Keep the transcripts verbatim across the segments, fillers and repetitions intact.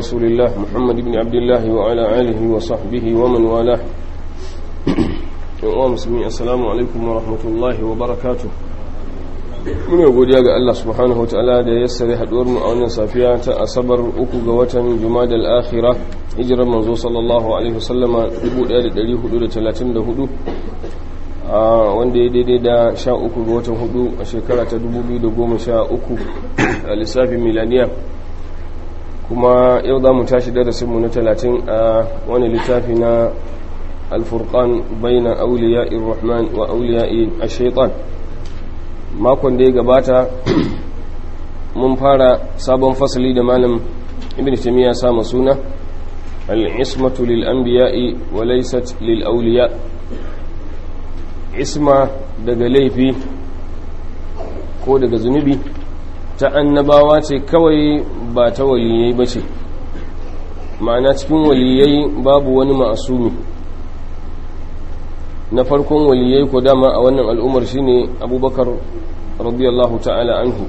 رسول الله محمد بن عبد الله وعلى آله وصحبه ومن والاه ومسلمين السلام عليكم ورحمة الله وبركاته. mun yi godiya ga Allah subhanahu wa ta'ala da ya yassare haduwar mu a wannan safiya ta asabar uku ga watan Jumadal Akhirah hijirar manzo sallallahu alaihi wasallama dubu ɗaya da ɗari hudu da talatin da hudu wanda ya daidai da sha uku ga watan hudu a shekara ta dubu biyu da goma sha uku a lissafin milaniya. Kuma yau za mu tashi darasin mu na talatin a wani littafi na Al-Furqan baina awliya'ir rahman wa awliya'i ash-shaytan. Makon da ya gabata mun fara sabon fasali da malam ibn Taymiyyah sama suna al-ismatu lil anbiya'i wa laysat lil awliya. Isma daga laifi ko daga zunubi ta annabawa ce kawai ba ta waliyai bace, ma'ana cikin waliyai babu wani ma'asumi. na farkon waliyai ko dama a wannan al'ummar shine Abubakar radiyallahu ta'ala anhu,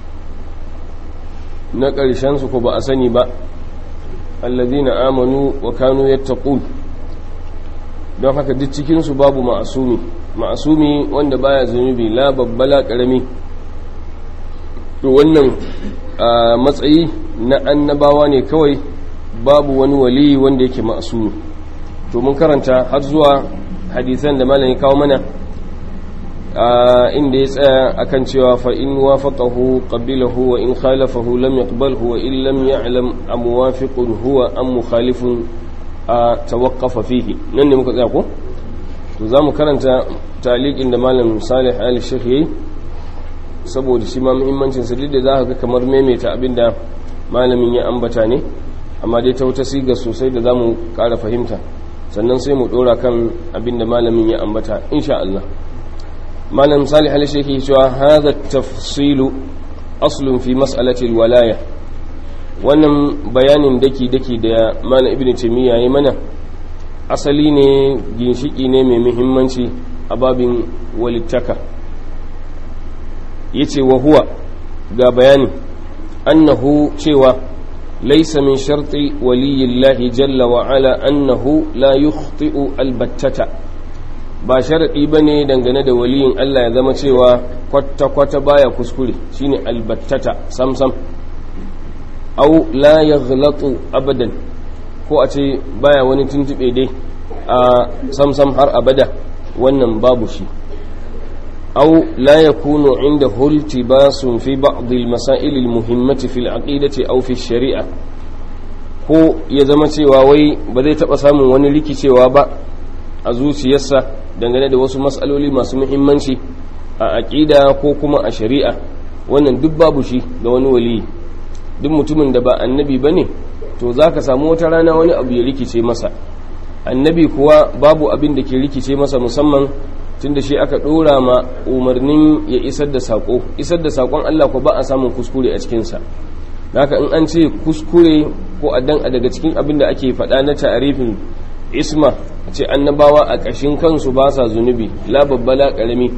na ƙarshen su ko ba a sani ba alladhina amanu wa kanu yattaqun. don haka duk cikin su babu ma'asumi ma'asumi wanda baya zunubi la babbala karami. to wannan matsayi na annabawa ne kawai, babu wani wali wanda yake ma'asumi. to mun karanta har zuwa hadisan da malam ya kawo mana inda ya tsaya akan cewa fa in wafaqahu qabilahu wa in khalafahu lam yaqbalhu wa in lam ya'lam am muwafiqun huwa am mukhalifun tawaqqafa fihi. nan ne muka tsaya ko? to zamu karanta taliqin da malam Salih al-Sheikh yayi saboda shi ma muhimmancin sa da za ka ga kamar maimaita abinda malamin ya ambata ne, amma dai ta wata siga sosai da zamu ƙara fahimta, sannan sai mu dora kan abinda malamin ya ambata insha Allah. malam Salih al-Sheikh yake cewa hadha at-tafsilu aslun fi mas'alati al-walaya. wannan bayanin daki daki da malam Ibn Taymiyyah yayi mana asali ne, ginshiki ne mai muhimmanci a babin walittaka. yace wa huwa, ga bayani, annahu cewa laysa min sharti waliyillahi jalla wa ala annahu la yukhti'u albattata. ba sharadi bane dangane da waliyin Allah ya zama cewa kwata kwata baya kuskure, shine albattata samsam. au la yaghlatu abadan, ko a ce baya wani tuntube dai a samsam har abada, wannan babu shi. أو لا يكون عنده التباس في بعض المسائل المهمة في العقيدة أو في الشريعة. ko ya zama cewa wai ba zai taɓa samun wani rikicewa ba a zuciyarsa dangane da wasu matsaloli masu muhimmanci a aƙida ko kuma a shari'a, wannan duk babu shi ga wani waliyi. duk mutumin da ba annabi ba ne, to za ka samu wata rana wani abu ya rikice masa. annabi kuwa babu abin da ke rikice masa, musamman tunda shi aka dora ma umarnin ya isar da sako. isar da sakon Allah ko ba a samun kuskure a cikinsa. haka in an ce kuskure ko addan a daga cikin abin da ake faɗa na ta'arifin isma, a ce annabawa a ƙashin kansu ba sa zunubi, la babbala ƙarami,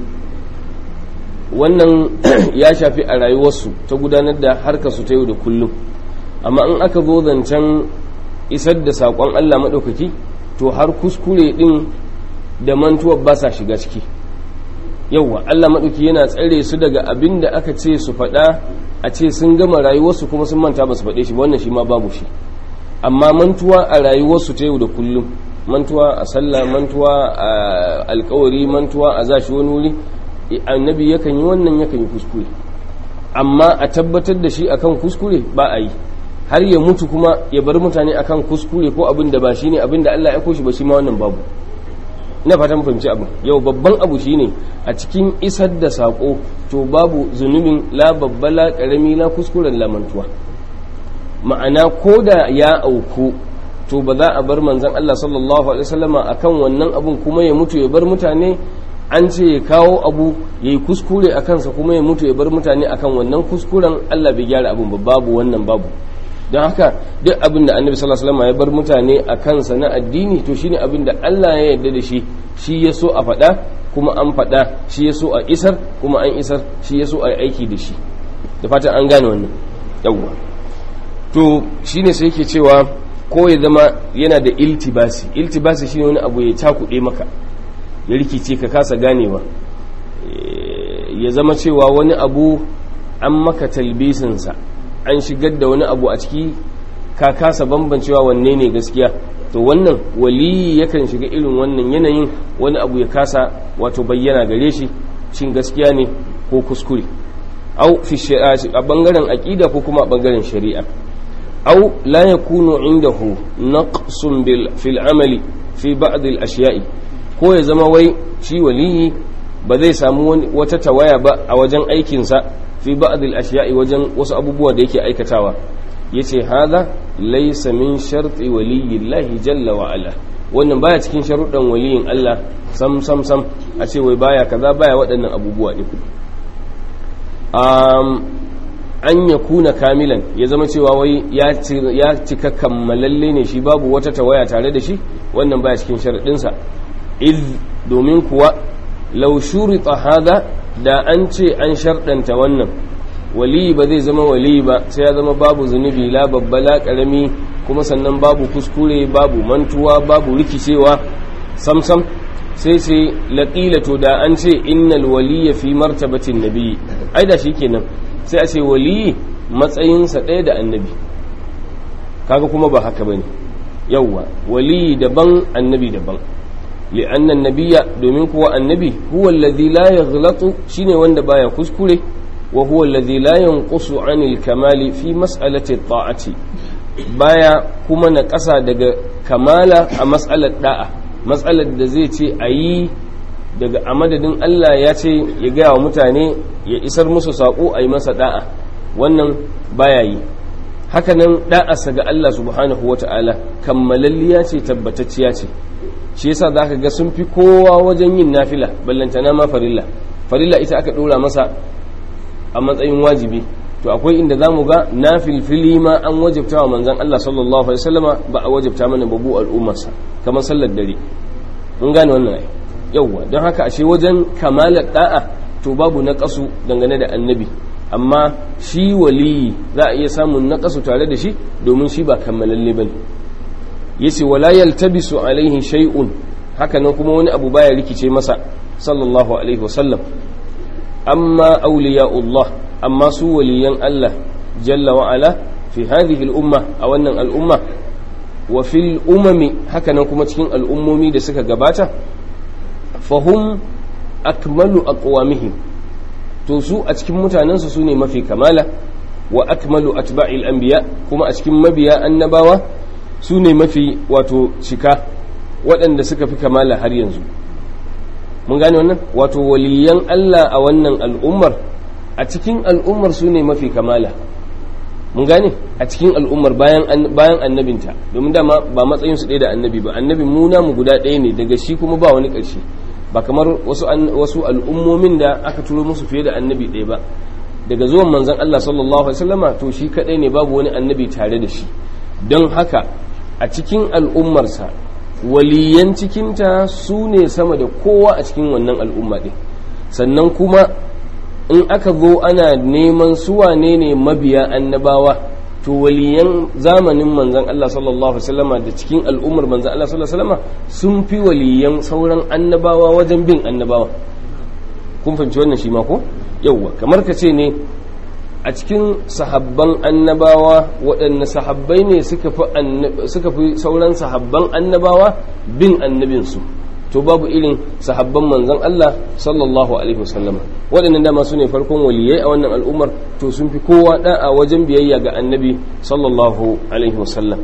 wannan ya shafi a rayuwarsu ta gudanar da harkar su ta yau da kullum. amma in aka zo zancen isar da sakon Allah maɗaukaki, to har kuskure ɗin da mantuwar ba sa shiga ciki. yauwa Allah maɗauki yana tsare su daga abin da aka ce su faɗa, a ce sun gama rayuwarsu kuma sun manta ba su faɗe shi, wannan shi ma babu shi. amma mantuwa a rayuwarsu ta yau da kullum, mantuwa a sallah, mantuwa a alkawari, mantuwa a zashi wani wuri, annabi yakan yi wannan, yakan yi kuskure. amma a tabbatar da shi akan kuskure ba a yi, har ya mutu kuma ya bar mutane akan kuskure ko abin da ba shi ne abin da Allah ya koshi ba, shi ma wannan babu. ina fatan fahimci abin. yau babban abu shine a cikin isar da sako, to babu zunubin la babba la karami la kuskuren lamantuwa. ma'ana ko da ya auku, to ba za a bar manzon Allah sallallahu alaihi wasallama akan wannan abun kuma ya mutu ya bar mutane. an ce ya kawo abu ya yi kuskure a kansa kuma ya mutu ya bar mutane akan wannan kuskuren, Allah bai gyara abin ba, babu wannan babu. don haka duk abin da annabi sallallahu alaihi wasallam ya bar mutane a kansa na addini, to shine abin da Allah ya yarda da shi, shi ya so a faɗa kuma an faɗa, shi ya so a isar kuma an isar, shi ya so a yi aiki da shi. da fatan an gane wannan. yawwa to shine sai yake cewa ko ya zama yana da iltibasi. Iltibasi shine wani abu ya cakuɗe maka ya rikice ka kasa ganewa, ya zama cewa wani abu an maka talbisinsa, an shigar da wani abu a ciki ka kasa bambancewa wanne ne gaskiya. To wannan wali yakan shiga irin wannan yanayin, wani abu ya kasa wato bayyana gare shi shin gaskiya ne ko kuskure, au fi a bangaren aqida ko kuma a bangaren shari'a. au la yakunu indahu naqsun bil fil amali fi ba'd al ashiya'i, ko ya zama wai shi waliyi ba zai samu wata tawaya ba a wajen aikinsa fi ba'd al ashiya'i, wajen wasu abubuwa da yake aikatawa. yace hadha laysa min sharti waliyillahi jalla wa ala, wannan baya cikin sharuɗan waliyin Allah sam sam sam a ce wai baya kaza baya waɗannan abubuwa ne. um an ya kuna kamilan, ya zama cewa wai ya cika kammalalle ne shi, babu wata tawaya tare da shi, wannan baya cikin sharaɗinsa. iz domin kuwa law shurita hadha, da an ce an sharɗanta wannan wali ba zai zama wali ba sai ya zama babu zunubi, la babba la karami, kuma sannan babu kuskure, babu mantuwa, babu rikicewa samsam, sai sai laqila, to da an ce innal waliyya fi martabatin nabi, ai da shikenan sai a ce wali matsayinsa ɗaya da annabi. kaga kuma ba haka bane, yawwa wali daban annabi daban. li'anna annabiyya, domin kuwa annabi huwa alladhi la yaghlatu, shine wanda baya kuskure, wa huwa alladhi la yanqusu 'anil kamali fi mas'alati at-ta'ati, baya kuma na ƙasa daga kamala a mas'alar da'a, mas'alar da zai ce ayi daga a madadin Allah ya ce ya gaya wa mutane ya isar musu saƙo a yi masa da'a, wannan baya yi. hakanan da'arsa ga Allah subhanahu wa ta'ala kammalalliya ce, tabbatacciya ce. shi yasa za ka ga sun fi kowa wajen yin nafila, ballantana ma farilla. farilla ita aka ɗora masa a matsayin wajibi, to akwai inda za mu ga nafilfili ma an wajabta wa manzan Allah sallallahu alaihi wasallama, ba a wajabta mana babu al'ummarsa, kamar sallar dare. mun gane wannan ai yawwa. don haka ashe wajen kamalar da'a to babu naqasu dangane da annabi, amma shi waliyi za a iya samun naqasu tare da shi domin shi ba kammalalle bane. yace wala yaltabisu alaihi shay'un, haka nan kuma wani abu baya rikice masa sallallahu alaihi wasallam. amma awliya'ullah, amma su waliyan Allah jalla wa ala fi hadhihi al-umma, a wannan al'umma, wa fil umami, haka nan kuma cikin al'ummomi da suka gabata, fahum akmalu aqwamihim, to su a cikin mutanensu su ne mafi kamala, wa akmalu atba'il anbiya, kuma a cikin mabiya annabawa su ne mafi wato cika, waɗanda suka fi kamala har yanzu. mun gane wannan, wato waliyan Allah a wannan al'ummar, a cikin al'ummar su ne mafi kamala. mun gane, a cikin al'ummar bayan bayan annabinta, domin dama ba matsayin su ɗaya da annabi ba, annabi mu namu guda ɗaya ne, daga shi kuma ba wani ƙarshe, ba kamar wasu wasu al'ummomin da aka turo musu fiye da annabi ɗaya ba. daga zuwan manzon Allah sallallahu alaihi wasallama to shi kadai ne, babu wani annabi tare da shi. don haka a cikin al'ummarsa waliyan cikinta su ne sama da kowa a cikin wannan al'umma ɗin. sannan kuma in aka zo ana neman su wane ne mabiya annabawa, to waliyan zamanin manzon Allah sallallahu alaihi wasallama da cikin al'ummar manzon Allah sallallahu alaihi wasallama sun fi waliyan sauran annabawa wajen bin annabawa. kun fahimci wannan shi ma ko? yauwa, kamar ka ce ne a cikin sahabban annabawa waɗanne sahabbai ne suka fi suka fi sauran sahabban annabawa bin annabinsu, to babu irin sahabban manzon Allah sallallahu alaihi wasallam. waɗannan dama su ne farkon waliyai a wannan al'ummar, to sun fi kowa da'a wajen biyayya ga annabi sallallahu alaihi wasallam.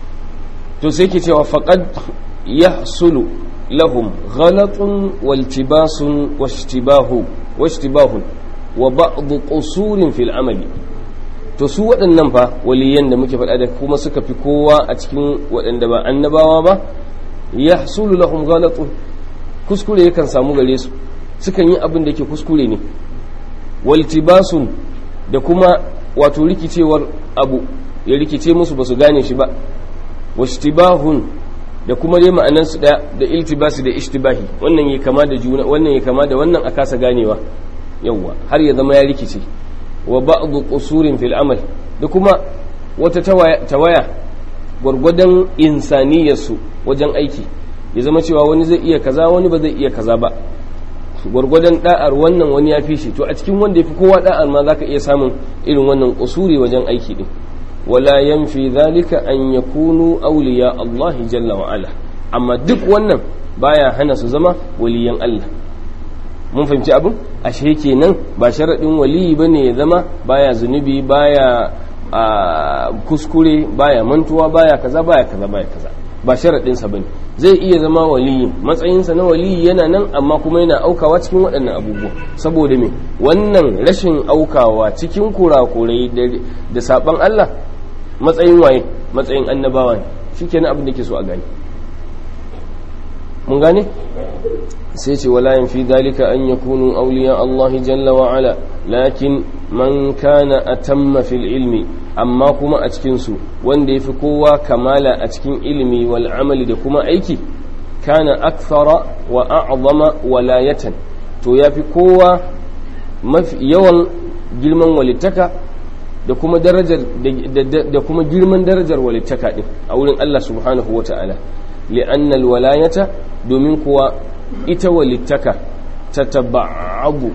to sai ke cewa faqad yahsulu lahum ghalatun waltibasun washtibahu washtibahun wa ba'd qusurin fil amali. to su waɗannan fa waliyan da muke faɗa da kuma suka fi kowa a cikin waɗanda ba annabawa ba, yahsulu lahum ghalatun, kuskure yakan samu gare su, sukan yi abin da yake kuskure ne. waltibasun, da kuma wato rikicewar abu ya rikice musu ba su gane shi ba. washtibahun, da kuma dai ma'anan su da da iltibasi da ishtibahi, wannan ya kama da juna, wannan ya kama da wannan, a kasa ganewa yawwa har ya zama ya rikice. wa ba'd qusurin fil amal, da kuma wata tawaya gwargwadon insaniyarsu wajen aiki, ya zama cewa wani zai iya kaza wani ba zai iya kaza ba, gwargwadon da'ar wannan wani ya fi shi, to a cikin wanda ya fi kowa da'ar ma za ka iya samun irin wannan kusuri wajen aiki din. wala yanfi zalika an yakunu awliya Allah jalla wa ala, amma duk wannan baya hana su zama waliyan Allah. mun fahimci abin ashe kenan ba sharadin waliyi bane ya zama baya zunubi, baya kuskure, baya mantuwa, baya kaza baya kaza baya kaza, ba sharadin sa bane. zai iya zama waliyi, matsayinsa na waliyi yana nan, amma kuma yana aukawa cikin waɗannan abubuwa. saboda me? wannan rashin aukawa cikin kurakurai da saban Allah matsayin waye? matsayin annabawa ne. shikenan abin da ke so a gani. mun gane? sai ce wala yanfi dalika an yakunu awliya Allah jalla wa ala, lakin man kana atamma fil ilmi, amma kuma a cikin su wanda yafi kowa kamala a cikin ilimi wal amali da kuma aiki, kana akthara wa a'zama walayatan, to yafi kowa mafi yawan girman walittaka da kuma darajar da kuma girman darajar walittaka din a wurin Allah subhanahu wata'ala. li'anna al walayata, domin kuwa ita walittaka ta taba'abu,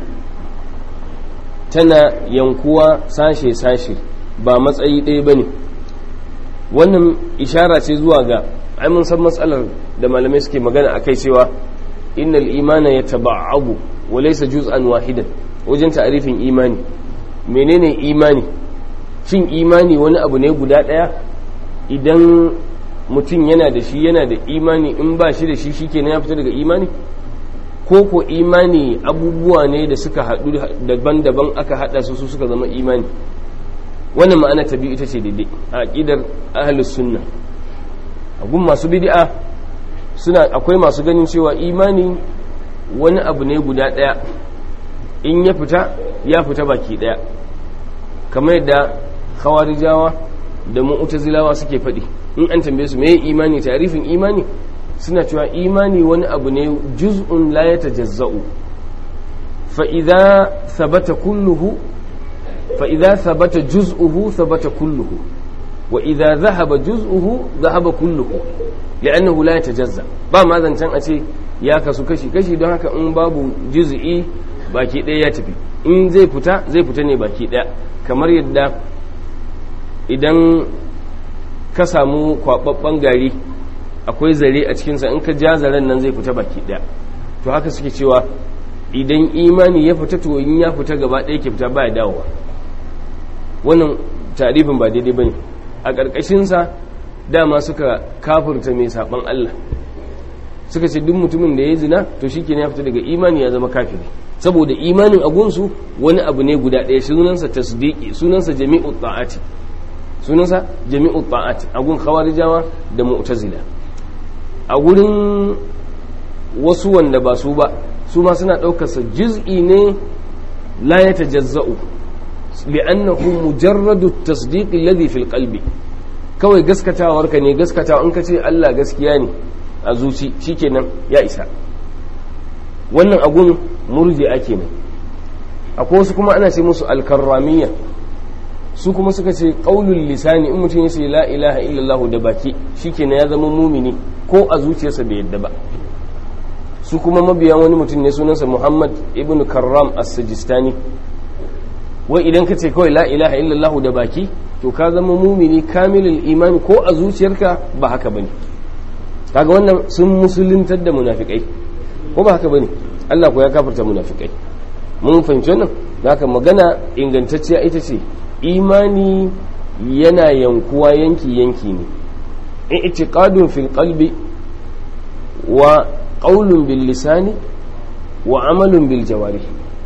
tana yankuwa sashe-sashe, ba matsayi ɗaya ba ne. wannan ishara ce zuwa ga ai mun san matsalar da malamai suke magana a kai cewa innal imana ya taba'abu wa laysa juz'an wahidan, wajen ta'arifin imani. menene imani? shin imani wani abu ne guda ɗaya? idan mutum yana da shi yana da imani, in ba shi da shi shikenan ya fita daga imani? ko ko imani abubuwa ne da suka haɗu daban-daban aka haɗa su su suka zama imani? wannan ma'ana ta biyu ita ce daidai a aqidar ahlus sunna. a gun masu bid'a suna akwai masu ganin cewa imani wani abu ne guda ɗaya, in ya fita ya fita baki ɗaya, kamar yadda khawarijawa da mu'tazilawa suke faɗi. in an tambaye su meye imani, tarifin imani, suna cewa imani wani abu ne juz'un la yatajazza'u, fa idza thabata kulluhu fa idza thabata juz'uhu thabata kulluhu, wa idza dhahaba juz'uhu dhahaba kulluhu, li'annahu la yatajazza. ba ma zancan a ce ya kasu kashi kashi, don haka in babu juz'i baki ɗaya ya tafi, in zai fita zai fita ne baki ɗaya. kamar yadda idan ka samu kwababban gari akwai zare a cikinsa, in ka ja zaren nan zai fita baki daya. to haka suke cewa idan imani ya fita, to in ya fita gaba ɗaya ke fita baya dawowa. wannan tarifin ba daidai bane. a ƙarƙashinsa dama suka kafirta mai saban Allah, suka ce duk mutumin da ya zina to shikenan ya fita daga imani, ya zama kafiri, saboda imanin agunsu wani abu ne guda ɗaya, sunansa tasdiqi, sunansa jami'u ta'ati, sunansa jami'u ta'ati a gun khawarijawa da mu'tazila. a gurin wasu wanda ba su ba, su ma suna ɗaukar sa juz'i ne la yatajazza'u, li'annahu mujarradu at-tasdiq alladhi fil qalbi. kawai gaskatawar ka ne gaskatawa, in ka ce Allah gaskiya ne a zuci shikenan ya isa. wannan agun murji'a kenan. akwai wasu kuma ana ce musu al-karramiyya, su kuma suka ce qaulul lisani, in mutum ya ce la ilaha illallah da baki shikenan ya zama mumini, ko a zuciyarsa bai yadda ba. su kuma mabiyan wani mutum ne sunansa Muhammad ibn Karram as-Sijistani. wai idan ka ce kawai la ilaha illallah da baki to ka zama mumini kamilul imani, ko a zuciyarka ba haka bane. kaga wannan sun musuluntar da munafikai, ko ba haka bane? Allah ko ya kafirta munafikai. mun fahimci wannan. haka magana ingantacciya ita ce imani yana yankuwa yanki-yanki ne. i'tiqadun fil qalbi wa qawlun bil lisani wa amalun bil jawarih.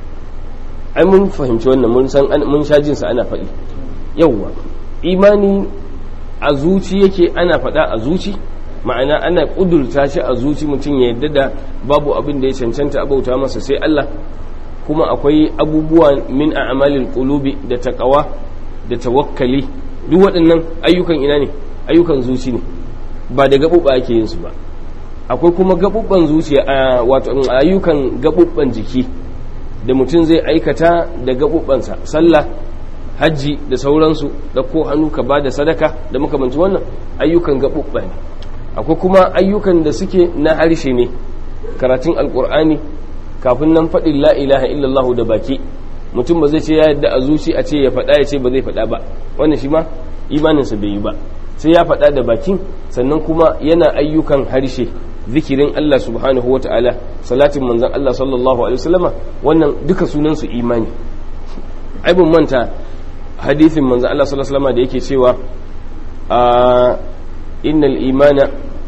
ai mun fahimci wannan, mun san mun sha jin sa ana faɗi. yawwa imani a zuci yake, ana faɗa a zuci, ma'ana ana kudurta shi a zuci, mutum ya yadda da babu abin da ya cancanta abauta masa sai Allah. kuma akwai abubuwa min a'malil qulubi da taqwa da tawakkali, duk waɗannan ayyukan ina ne? ayyukan zuci ne, ba da gaɓuɓɓa ake yin su ba. akwai kuma gaɓuɓɓan zuciya, wato ayyukan gaɓuɓɓan jiki da mutum zai aikata da gaɓuɓɓansa. sallah hajji da sauransu da ko hannu ka ba da sadaka da makamanci wannan ayyukan gaɓuɓɓa ne. Akwai kuma ayyukan da suke na harshe ne, karatun alƙur'ani, kafin nan faɗin la ilaha illallah da baki. Mutum ba zai ce ya yadda a zuci a ce ya faɗa ya ce ba zai faɗa ba, wannan shi ma imaninsa bai yi ba, sai ya faɗa da bakin, sannan kuma yana ayyukan harshe, zikirin Allah subhanahu wata'ala, salatin manzon Allah sallallahu alaihi wasallama, wannan duka sunan su imani. Ai ban manta hadithin manzon Allah sallallahu alaihi wasallama da yake cewa a innal imana,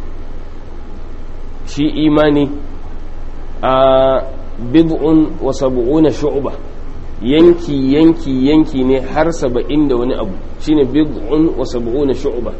shi imani a bid'un wa sab'una shu'ba, yanki yanki yanki ne har saba'in da wani abu, shine bid'un wa sab'una shu'ba.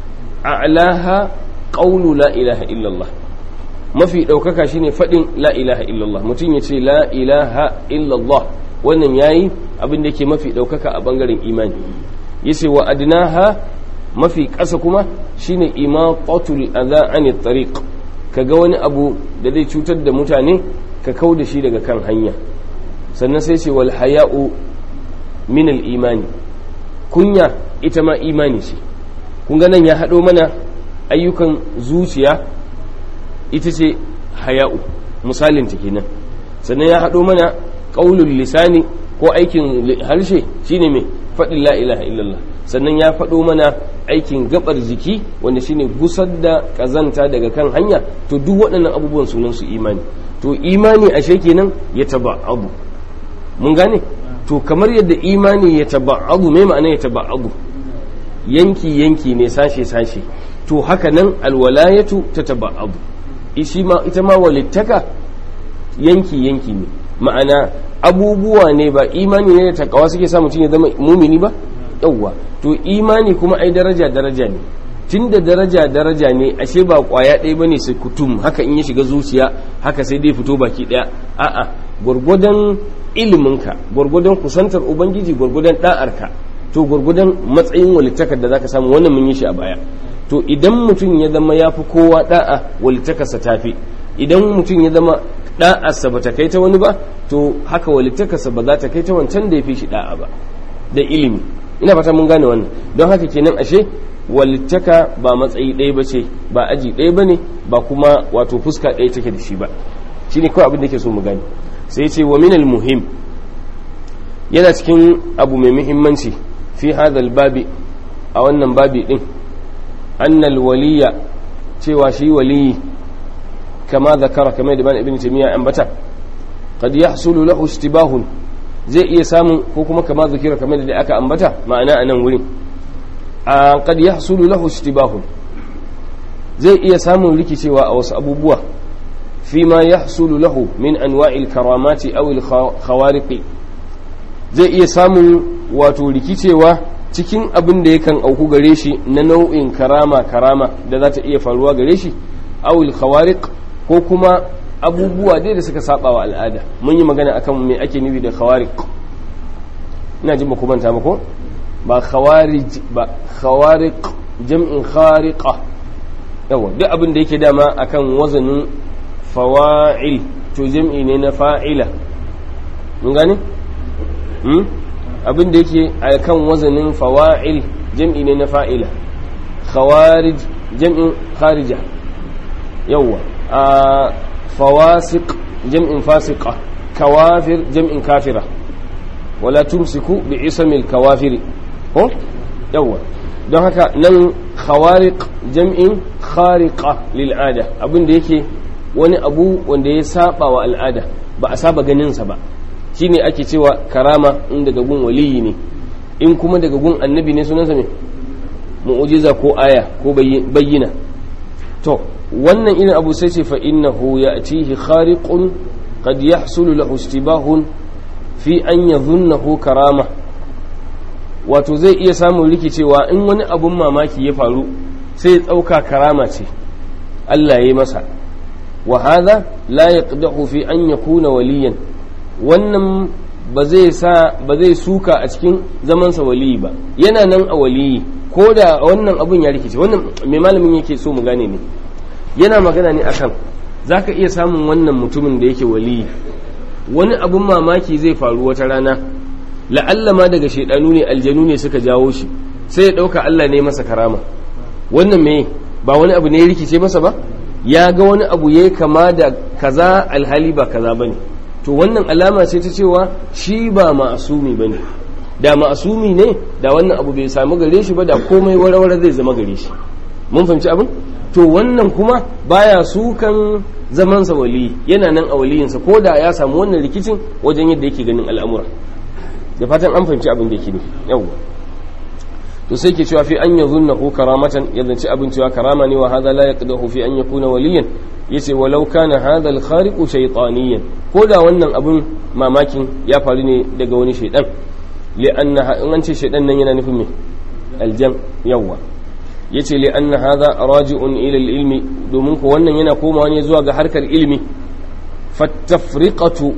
A'laha qawlu la ilaha illallah, mafi daukaka shine fadin la ilaha illallah. Mutum ya ce la ilaha illallah, wannan yayi abin da yake mafi daukaka a bangaren imani. Yace wa adnaha, mafi ƙasa kuma shine imatatul adha anit tariq, kaga wani abu da zai cutar da mutane ka kau da shi daga kan hanya. Sannan sai ce wal haya'u min al imani, kunya ita ma imani ce. kun ga nan ya haɗo mana ayyukan zuciya, ita ce haya'u, misalin ta kenan. Sannan ya haɗo mana qaulul lisani ko aikin harshe, shine mai faɗin la ilaha illallah. Sannan ya faɗo mana aikin gabar jiki wanda shine gusar da kazanta daga kan hanya. To duk waɗannan abubuwan sunan su imani. To imani ashe kenan ya taba'abu, mun gane. To kamar yadda imani ya taba'abu, me ma'ana ya taba'abu? Yanki yanki ne, sashe sashe. To haka nan alwalayatu ta taba'abu, ita ma walittaka yanki yanki ne, ma'ana abubuwa ne, ba imani ne da takawa suke sa mutum ya zama mumini ba. Yawwa, to imani kuma ai daraja daraja ne. Tunda daraja daraja ne, ashe ba kwaya ɗaya bane sai kutum haka in ya shiga zuciya haka sai dai fito baki ɗaya. A'a, gwargwadon iliminka, gwargwadon kusantar ubangiji, gwargwadon da'arka, to gwargwadon matsayin walittakar da zaka samu. Wannan mun yi shi a baya. To idan mutum ya zama ya fi kowa da'a, walittakarsa ta fi. Idan mutum ya zama da'arsa ba ta kai ta wani ba, to haka walittakarsa ba za ta kai ta wancan da ya fi shi da'a ba, da ilimi. Ina fata mun gane wannan. Don haka kenan ashe walittaka ba matsayi ɗaya ba ce, ba aji ɗaya ba ne, ba kuma wato fuska ɗaya take da shi ba. Shi ne kawai abin da ke so mu gane. Sai ce wa minal muhim, yana cikin abu mai muhimmanci fi hadal babi, a wannan babi ɗin, annal waliya, cewa shi waliyi, kama zakara kamar da ibn taymiya ambata, qad yahsulu lahu istibahun, zai iya samun, ko kuma kama zikira kamar da aka ambata ma'ana a nan wurin, a qad yahsulu lahu istibahun, zai iya samun rikicewa a wasu abubuwa, fi ma yahsulu lahu min anwa'il karamati aw al khawariqi, zai iya samun wato rikicewa cikin abin da yakan auku gare shi na nau'in karama karama da za ta iya faruwa gare shi, aw al khawariq, ko kuma abubuwa dai da suka saba wa al'ada. Mun yi magana akan me ake nufi da khawariq, ina jin ba ku manta ba ko? Ba khawarij ba, khawariq jam'in khariqa. Yawa, duk abin da yake dama akan wazanin fawa'il, to jam'i ne na fa'ila. mun gane? hmm? abin da yake akan wazanin fawa'il jam'i ne na fa'ila. Khawarij jam'in kharija. Yawa, a fawasiq jam'in fasiqa, kawafir jam'in kafira. Wala tumsiku bi ismil kawafiri, ko yawa. Don haka nan khawariq jam'in khariqa lil ada, abin da yake wani abu wanda ya saba wa al'ada, ba a saba ganin sa ba, shine ake cewa karama in daga gun waliyi ne. In kuma daga gun annabi ne, sunansa me? Mu'jiza ko aya ko bayyina. To wannan irin abu sai ce fa innahu ya'tihi khariqun qad yahsulu lahu istibahun fi an yadhunnahu karama, wato zai iya samun rikicewa in wani abun mamaki ya faru sai ya tsauka karama ce Allah ya yi masa. Wa hadha la yaqdahu fi an yakuna waliyan, wannan ba zai sa ba zai suka a cikin zaman sa waliyi ba, yana nan a waliyi ko da wannan abun ya rikice. Wannan mai malamin yake so mu gane ne, yana magana ne akan zaka iya samun wannan mutumin da yake waliyi, wani abun mamaki zai faru wata rana la'alla ma daga shaidanu ne aljanu ne suka jawo shi sai ya ɗauka Allah ne masa karama. Wannan me ba wani abu ne ya rikice masa ba, ya ga wani abu ya kama da kaza alhali ba kaza bane, to wannan alama ce ta cewa shi ba ma'asumi bane. Da ma'asumi ne da wannan abu bai samu gare shi ba, da komai warware zai zama gare shi. Mun fahimci abin? To wannan kuma baya sukan zamansa wali, yana nan a waliyinsa ko da ya samu wannan rikicin wajen yadda yake ganin al'amura. Da fatan an fahimci abin da yake ne. Yawwa. To sai ke cewa fi an yazunnahu karamatan, ya zanci abin cewa karama ne, wa hadha la yaqdahu fi an yakuna waliyan, yace walau kana hadha al-khariqu shaytaniyan, ko da wannan abin mamakin ya faru ne daga wani shaydan, li'anna in an ce shaydan nan yana nufin me aljan. Yawwa. yace li anna hadha raji'un ila al-ilmi, domin ko wannan yana komawa ne zuwa ga harkar ilmi. fattafriqatu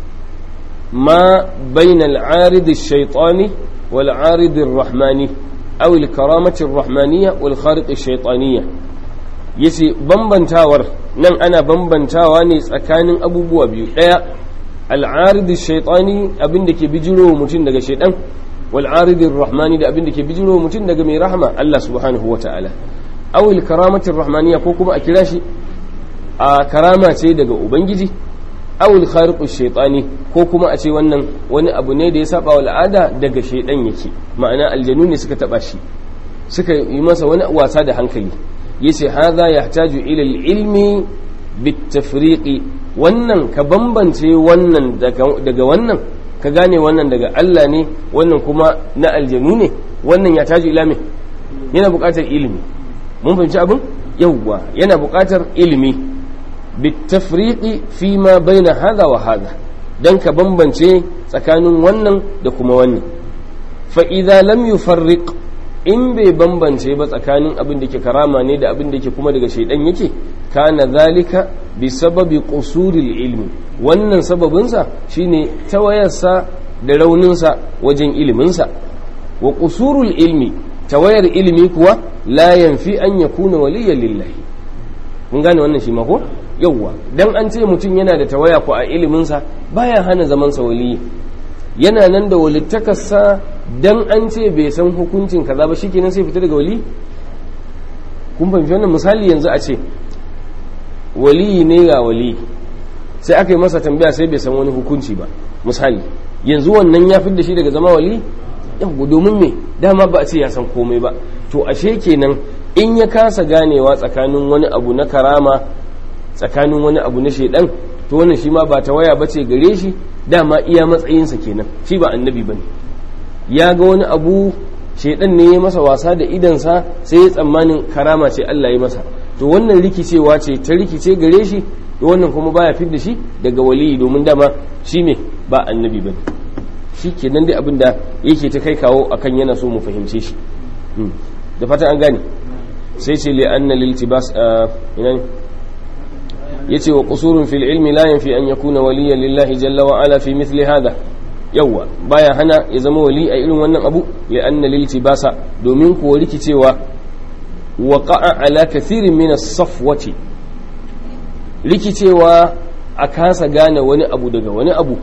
ma bayna al-arid ash-shaytani wal arid ar-rahmani aw al-karamati ar-rahmaniyya wal khariq ash-shaytaniyya, yace bambantawar nan ana bambantawa ne tsakanin abubuwa biyu. daya al-arid ash-shaytani abinda ke bijiro mutum daga shaytan, والعارض الرحماني da abin da ke bijiro mutum daga mai rahama Allah subhanahu wa ta'ala. awil karamatin rahmaniya, ko kuma a kira shi a karama ce daga ubangiji, awil khariqu shaytani, ko kuma a ce wannan wani abu ne da ya saba wa al'ada daga shaydan yake, ma'ana aljanu ne suka taba shi suka yi masa wani wasa da hankali. yace hadha yahtaju ila al-ilmi bit-tafriqi, wannan ka bambance wannan daga wannan, ka gane wannan daga Allah ne wannan kuma na aljanu ne, wannan ya taji ilimi, yana buƙatar ilimi. Mun fahimci abin? Yawwa, yana buƙatar ilimi bitafriqi fi ma baina hadha wa hadha, dan ka bambance tsakanin wannan da kuma wannan. fa idza lam yufarriq, in bai bambance ba tsakanin abin da ke karama ne da abin da ke kuma daga shaidan yake, kana zalika bi sababi qusuril ilmi, wannan sababinsa shine tawayarsa da rauninsa wajen iliminsa. wa qusurul ilmi, tawayar ilimi kuwa la yanfi an yakuna waliyan lillahi. mun gane wannan shi ma ko? yawwa, dan an ce mutum yana da tawaya ko a iliminsa baya hana zamansa waliyi, yana nan da walittakarsa. dan an ce bai san hukuncin kaza ba shikenan sai fita daga wali? kun fahimci wannan? misali yanzu a ce wali ne ga wali, sai aka yi masa tambaya sai bai san wani hukunci ba, misali, yanzu wannan ya fidda shi daga zama wali? yau, domin me dama ba a ce ya san komai ba. to ashe kenan in ya kasa ganewa tsakanin wani abu na karama tsakanin wani abu na shaidan, to wannan shi ma ba ta waya bace gare shi, dama iya matsayinsa kenan, shi ba annabi bane. ya ga wani abu shaidan ne ya masa wasa da idansa, sai ya tsammanin karama ce Allah ya masa, to wannan rikicewa ce ta rikice gare shi, to wannan kuma baya fidda shi daga waliyi, domin dama shi me ba annabi bane. shi kenan dai abin da yake ta kai kawo akan yana so mu fahimce shi. da fatan an gane. sai ce li anna liltibas ina ne yace wa qusurun fil ilmi la yanfi an yakuna waliyan lillahi jalla wa ala fi mithli hadha. yawwa, baya hana ya zama wali a irin wannan abu, li anna liltibasa, domin kuwa rikicewa waqa'a ala kathirin min as-safwati, rikicewa a kasa gane wani abu daga wani abu,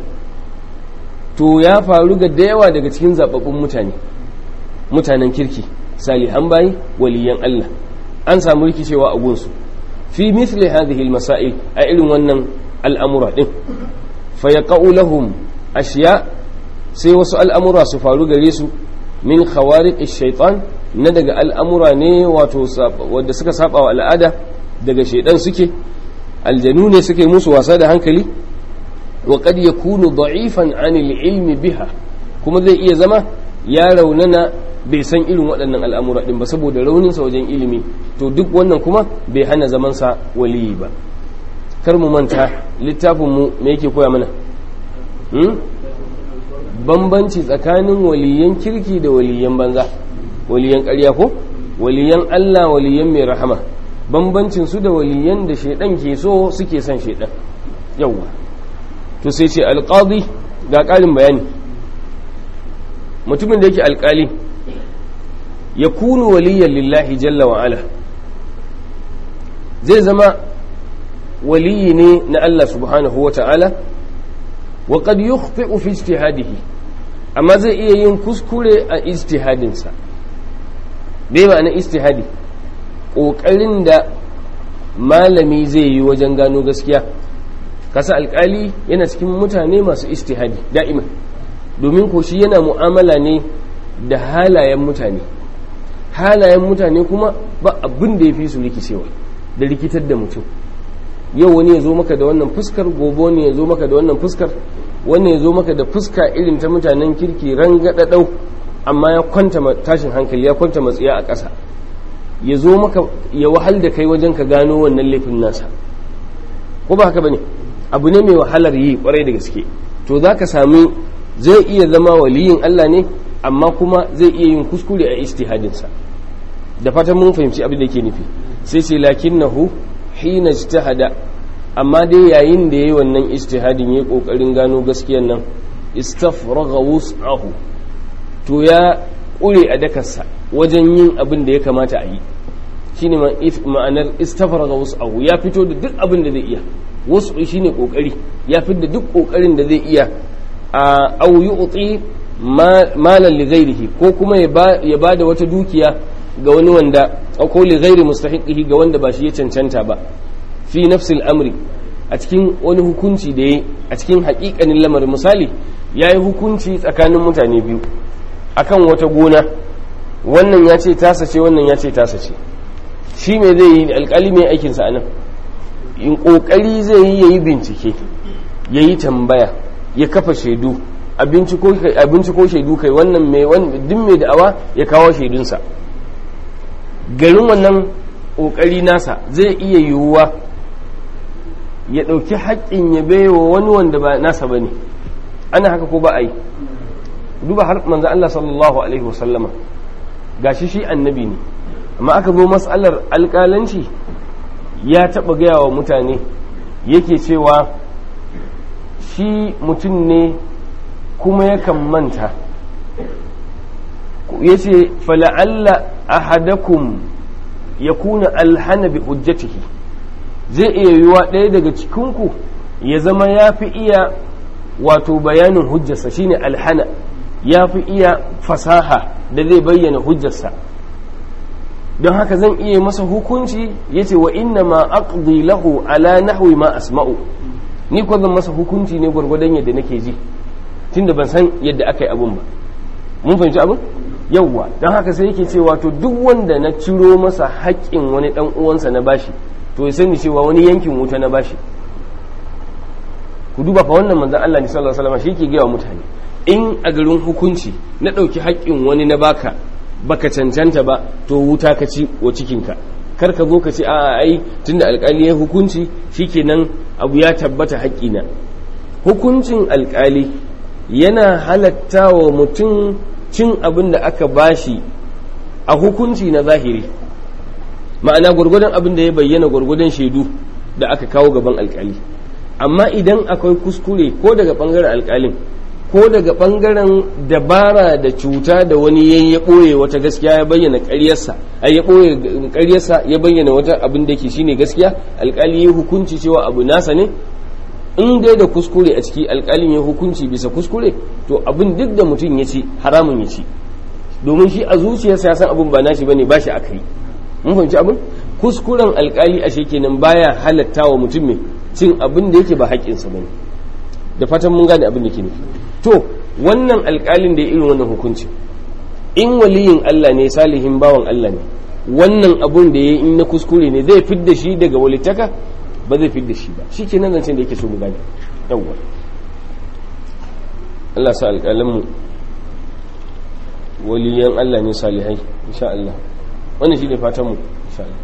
to ya faru ga da yawa daga cikin zababbun mutane, mutanen kirki, salihan bayi, waliyan Allah, an samu rikicewa a gunsu fi mithli hadhihi al-masail, a irin wannan al'amura din. fa yaqa'u lahum ashiya, sai wasu al'amura su faru gare su, min khawariq ash-shaytan, na daga al'amura ne wato wanda suka saba wa al'ada daga shaydan suke, aljanu ne suke musu wasa da hankali. wa qad yakunu da'ifan 'anil ilmi biha, kuma zai iya zama ya raunana bai san irin waɗannan al'amura din ba saboda rauninsa wajen ilimi, to duk wannan kuma bai hana zamansa waliyi ba. kar mu manta littafinmu me yake koya mana? bambanci tsakanin waliyan kirki da waliyan banza, waliyan ƙarya ko waliyan Allah, waliyan mai rahama, bambancin su da waliyan da shaidan ke so suke son shaidan. yawwa, to sai ce alqadi, ga ƙarin bayani. mutumin da yake alƙali ya kunu waliyan lillahi jalla wa ala, zai zama waliyi ne na Allah subhanahu wa ta'ala, wa qad yukhti'u fi ijtihadihi, amma zai iya yin kuskure a ijtihadinsa. bai ma'ana ijtihadi ƙoƙarin da malami zai yi wajen gano gaskiya. kasa alƙali yana cikin mutane masu ijtihadi da'iman, domin ko shi yana mu'amala ne da halayen mutane. halayen mutane kuma ba abin da ya fi su rikicewa da rikitar da mutum. yau wani ya zo maka da wannan fuskar, gobe wani ya zo maka da wannan fuskar, wani ya zo maka da fuska irin ta mutanen kirki rangadadau, amma ya kwanta tashin hankali, ya kwanta matsiya a ƙasa, ya zo maka ya wahal da kai wajen ka gano wannan laifin nasa. ko ba haka bane? abu ne mai wahalar yi kwarai da gaske. to za ka sami zai iya zama waliyin Allah ne, amma kuma zai iya yin kuskure a ijtihadinsa. da fatan mun fahimci abin da yake nufi. sai ce lakinnahu hina ijtahada, amma dai yayin da yayi wannan ijtihadin yayi kokarin gano gaskiyar nan, istafragha wus'ahu, to ya kure a dakarsa wajen yin abin da ya kamata a yi. shine ma'anar istafragha wus'ahu, ya fito da duk abin da zai iya. wasu shine kokari, ya fitar da duk kokarin da zai iya. a au yu'ti malan li ghairihi, ko kuma ya ba da wata dukiya ga wani wanda, ko li ghairi mustahiqihi, ga wanda ba shi ya cancanta ba, fi nafsil amri, a cikin wani hukunci da yayi a cikin haƙiƙanin lamarin. misali yayi hukunci tsakanin mutane biyu akan wata gona, wannan ya ce tasa ce, wannan ya ce tasa ce. shi me zai yi? alƙali mai aikin sa anan in kokari zai yi yayi bincike, yayi tambaya, ya kafa shaidu, abinci ko shaidu kai, wannan mai duk mai da'awa ya kawo shaidunsa. garin wannan ƙoƙari nasa zai iya yiwuwa ya ɗauki haƙƙin ya baiwa wani wanda ba nasa ba ne. ana haka ko ba a yi? duba har manzo Allah sallallahu alaihi wasallama gashi shi annabi ne, amma aka zo mas'alar alƙalanci ya taɓa gaya wa mutane, yake cewa shi mutum ne kuma yakan manta. ya ce fala'alla ahadakum ya kuna alhana bi hujjatihi, zai iya yiwuwa ɗaya daga cikinku ya zama ya fi iya wato bayanin hujjarsa, shine alhana, ya fi iya fasaha da zai bayyana hujjarsa. don haka zan iya masa hukunci, ya ce wa inna ma aqdi lahu ala nahwi ma asma'u, ni ko zan masa hukunci ne gwargwadon yadda nake ji, tunda ban san yadda aka yi abun ba. mun fahimci abin? yawwa. don haka sai yake cewa to duk wanda na ciro masa haƙƙin wani ɗan uwansa na bashi, to ya sani cewa wani yankin wuta na bashi. ku duba fa wannan manzon Allah ne sallallahu alaihi wasallam shi ke gaya wa mutane, in a garin hukunci na ɗauki haƙƙin wani na baka baka cancanta ba, to wuta ka ci wa cikinka. kar ka zo ka ce a'a ai tunda alƙali ya hukunci shikenan abu ya tabbata haƙƙina. hukuncin alƙali yana halatta wa mutum cin abin da aka bashi a hukunci na zahiri, ma'ana gwargwadon abin da ya bayyana, gwargwadon shaidu da aka kawo gaban alƙali. amma idan akwai kuskure ko daga ɓangaren alƙalin ko daga ɓangaren dabara da cuta da wani yayi ya ɓoye wata gaskiya ya bayyana ƙaryarsa, ai ya ɓoye ƙaryarsa ya bayyana wata abin da ke shine gaskiya, alƙali ya hukunci cewa abu nasa ne, in dai da kuskure a ciki alƙalin ya hukunci bisa kuskure, to abin duk da mutum ya ci haramun ya ci, domin shi a zuciyarsa ya san abin ba nashi bane, ba shi aka yi. mun fahimci abin? kuskuren alƙali a shekenan baya halatta wa mutum mai cin abin da yake ba haƙƙinsa bane. da fatan mun gane abin da ke nufi. to wannan alƙalin da ya irin wannan hukunci, in waliyin Allah ne, salihin bawan Allah ne, wannan abun da ya yi in na kuskure ne, zai fidda shi daga walittaka? ba zai fidda shi ba. shi ke nan zancen da yake so mu gane. yawwa Allah sa alƙalanmu waliyan Allah ne, salihai insha Allah. wannan shi ne fatanmu insha Allah.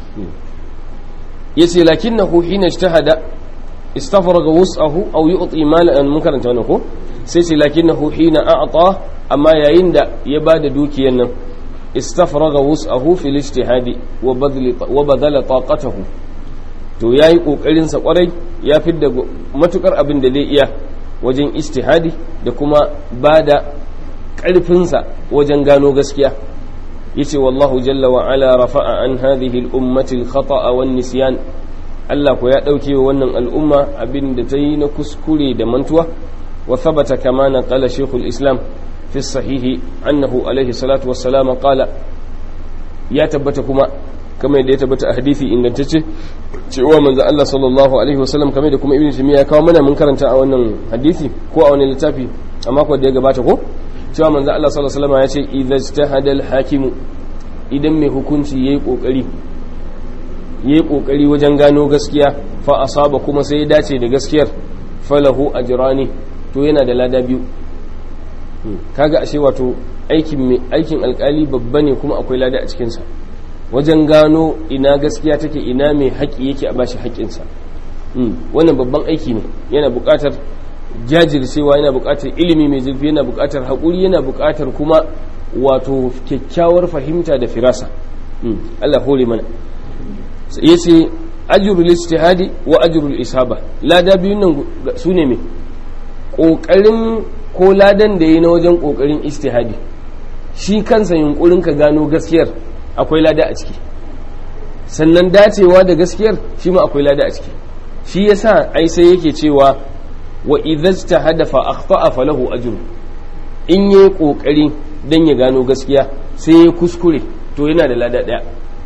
yace lakinnahu hina ijtahada istafraga wus'ahu aw yu'ti malan, mun karanta wannan ko? sai ce lakinnahu hina a'ta, amma yayin da ya bada dukiyar nan, istafraga wus'ahu fil ijtihadi wa badli wa badala taqatahu, to yayi kokarin sa kwarai, ya fidda matukar abin da zai iya wajen ijtihadi da kuma bada karfin sa wajen gano gaskiya. yace wallahu jalla wa ala rafa'a an hadhihi al-ummati al-khata'a wan nisyan, Allah ko ya dauke wa wannan al'umma abin da ta yi na kuskure da mantuwa. wa thabata kama naqala shaykhul islam fi sahihi annahu alaihi salatu wassalam qala ya tabbata kuma kamar yadda ya tabbata a hadisi ingantacce cewa manzo Allah sallallahu alaihi wasallam kamar da kuma ibnu taymiya ya kawo mana mun karanta a wannan hadisi ko a wannan littafi a mako da ya gabata ko cewa manzo Allah sallallahu alaihi wasallam ya ce idza ijtahada al-hakim idan mai hukunci yayi kokari yayi kokari wajen gano gaskiya fa asaba kuma sai ya dace da gaskiyar falahu ajrani to yana da lada biyu kaga ashe wato aikin mai aikin alkali babba ne kuma akwai lada a cikin sa wajen gano ina gaskiya take ina mai haƙi yake a bashi haƙinsa wannan babban aiki ne yana buƙatar jajircewa yana buƙatar ilimi mai zurfi yana buƙatar haƙuri yana buƙatar kuma wato kyakkyawar fahimta da firasa Allah hore mana yace ajrul ijtihadi wa ajrul isaba lada biyun nan su ne me kokarin ko ladan da yayi na wajen kokarin ijtihadi shi kansa yunkurin ka gano gaskiyar akwai lada a ciki sannan dacewa da gaskiyar shi ma akwai lada a ciki shi yasa ai sai yake cewa wa idza ijtahada fa akhta'a falahu ajr in yayi kokari dan ya gano gaskiya sai ya kuskure to yana da lada daya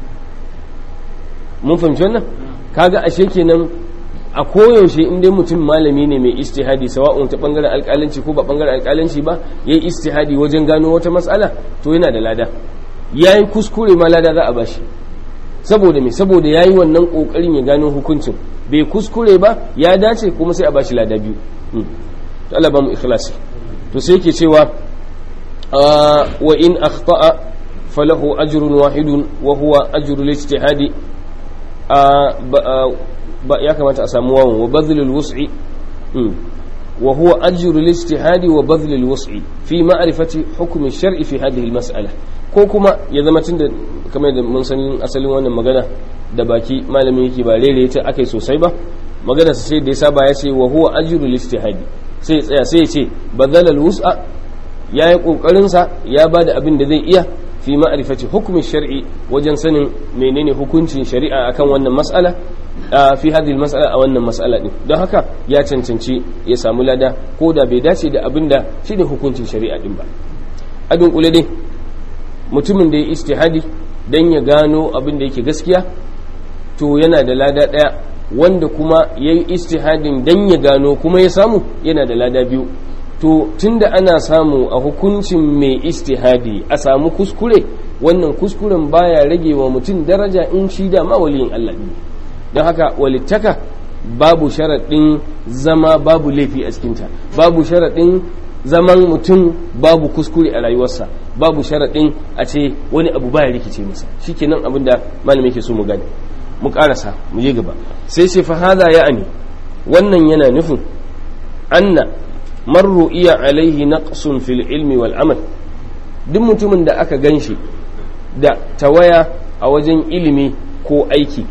mun fahimci wannan kaga ashe kenan a koyaushe in dai mutum malami ne mai istihadi sawa'un ta bangaren alƙalanci ko ba bangaren alƙalanci ba yayi istihadi wajen gano wata matsala to yana da lada yayi kuskure ma lada za a bashi saboda me saboda yayi wannan kokarin ya gano hukuncin bai kuskure ba ya dace kuma sai a bashi lada biyu to Allah ba mu ikhlasi to sai yake cewa wa in akhta'a falahu ajrun wahidun wa huwa ajrul ijtihadi ba ya kamata a samu wawan wa badlul wus'i wa huwa ajrul ijtihadi wa badlul wus'i fi ma'rifati hukm ash-shar'i fi hadhihi al-mas'ala ko kuma ya zama tunda kamar da mun san asalin wannan magana da baki malami yake ba rere ta akai sosai ba magana sai da ya saba ya ce wa huwa ajrul ijtihadi sai ya tsaya sai ya ce badalul wus'a yayi kokarin sa ya bada abin da zai iya fi ma'rifati hukm ash-shar'i wajen sanin menene hukuncin shari'a akan wannan mas'ala fi hadhihi al-mas'ala a wannan mas'ala din don haka ya cancanci ya samu lada ko da bai dace da abinda shi da hukuncin shari'a din ba a dunkule dai mutumin da ya istihadi dan ya gano abin da yake gaskiya to yana da lada daya wanda kuma yayi istihadin dan ya gano kuma ya samu yana da lada biyu to tunda ana samu a hukuncin mai istihadi a samu kuskure wannan kuskuren baya rage wa mutum daraja in shi da ma waliyin Allah ne don haka walittaka babu sharaɗin zama babu laifi a cikinta babu sharaɗin zaman mutum babu kuskure a rayuwarsa babu sharaɗin a ce wani abu baya rikice masa shikenan abin da malami yake so mu gane mu karasa mu je gaba sai ce fa hada ya'ani wannan yana nufin anna man ru'iya alaihi naqsun fil ilmi wal amal duk mutumin da aka ganshi da tawaya a wajen ilimi ko aiki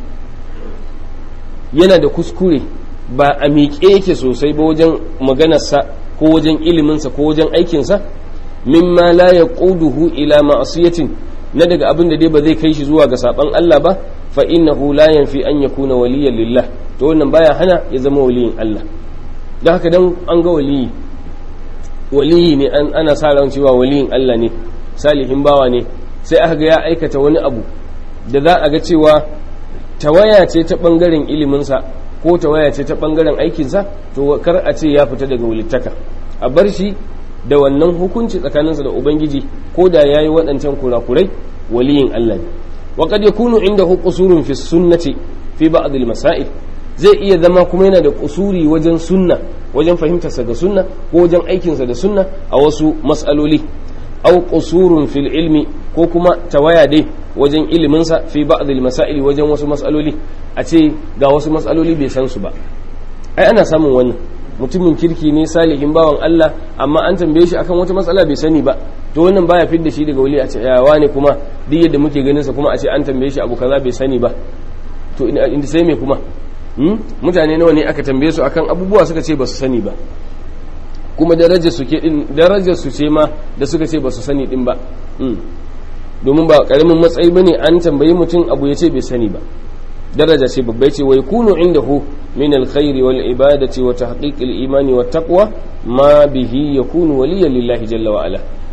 yana da kuskure ba a miƙe yake sosai ba wajen maganarsa ko wajen iliminsa ko wajen aikinsa mimma la yaquduhu ila ma'siyatin na daga abin da dai ba zai kai shi zuwa ga saban Allah ba fa innahu la yanfi an yakuna waliyan lillah to wannan baya hana ya zama waliyin Allah don haka dan an ga waliyi waliyi ne an ana sa ran cewa waliyin Allah ne salihin bawa ne sai aka ga ya aikata wani abu da za a ga cewa tawaya ce ta bangaren iliminsa ko tawaya ce ta bangaren aikinsa to kar a ce ya fita daga walittaka a bar shi da wannan hukunci tsakaninsa da ubangiji ko da yayi waɗancan kurakurai waliyin Allah ne wa qad yakunu indahu qusurun fi sunnati fi ba'd al-masail zai iya zama kuma yana da kusuri wajen sunna wajen fahimtarsa ga sunna ko wajen aikinsa da sunna a wasu mas'aloli aw qusurun fil ilmi ko kuma tawaya dai wajen iliminsa fi ba'd al-masail wajen wasu mas'aloli a ce ga wasu mas'aloli bai san su ba ai ana samun wannan mutumin kirki ne salihin bawan Allah amma an tambaye shi akan wata matsala bai sani ba to wannan baya fidda shi daga wali a ce yawa ne kuma duk yadda muke ganin sa kuma a ce an tambaye shi abu kaza bai sani ba to inda sai me kuma mutane nawa ne aka tambaye su akan abubuwa suka ce ba su sani ba kuma darajar su ke din darajar su ce ma da suka ce ba su sani din ba domin ba karamin matsayi bane an tambayi mutum abu ya ce bai sani ba daraja ce babbai ce wa yakunu indahu min alkhairi wal ibadati wa tahqiq al imani wat taqwa ma bihi yakunu waliyan lillahi jalla wa ala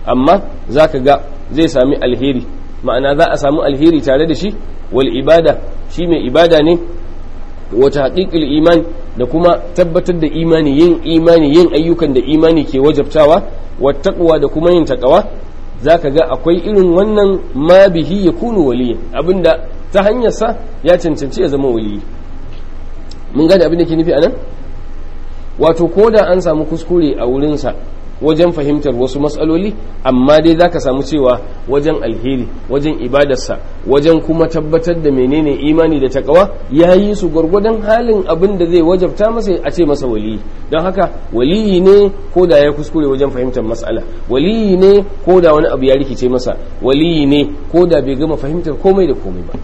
amma zaka ga zai sami alheri, ma'ana za a samu alheri tare da shi. Wal ibada, shi mai ibada ne, wa tahqiqul iman, da kuma tabbatar da imani, yin imani, yin ayyukan da imani ke wajabtawa, wa taqwa, da kuma yin taqwa. Zaka ga akwai irin wannan ma bihi yakunu waliyan, abinda ta hanyar sa ya cancanci ya zama waliyi. Mun gane abin da ke nufi anan, wato ko da an samu kuskure a wurinsa wajen fahimtar wasu matsaloli, amma dai zaka samu cewa wajen alheri, wajen ibadarsa, wajen kuma tabbatar da menene imani da takawa, ya yi su gwargwadon halin abin da zai wajabta masa a ce masa waliyi. Don haka waliyi ne ko da ya kuskure wajen fahimtar matsala, waliyi ne ko da wani abu ya rikice masa, waliyi ne ko da bai gama fahimtar komai da komai ba.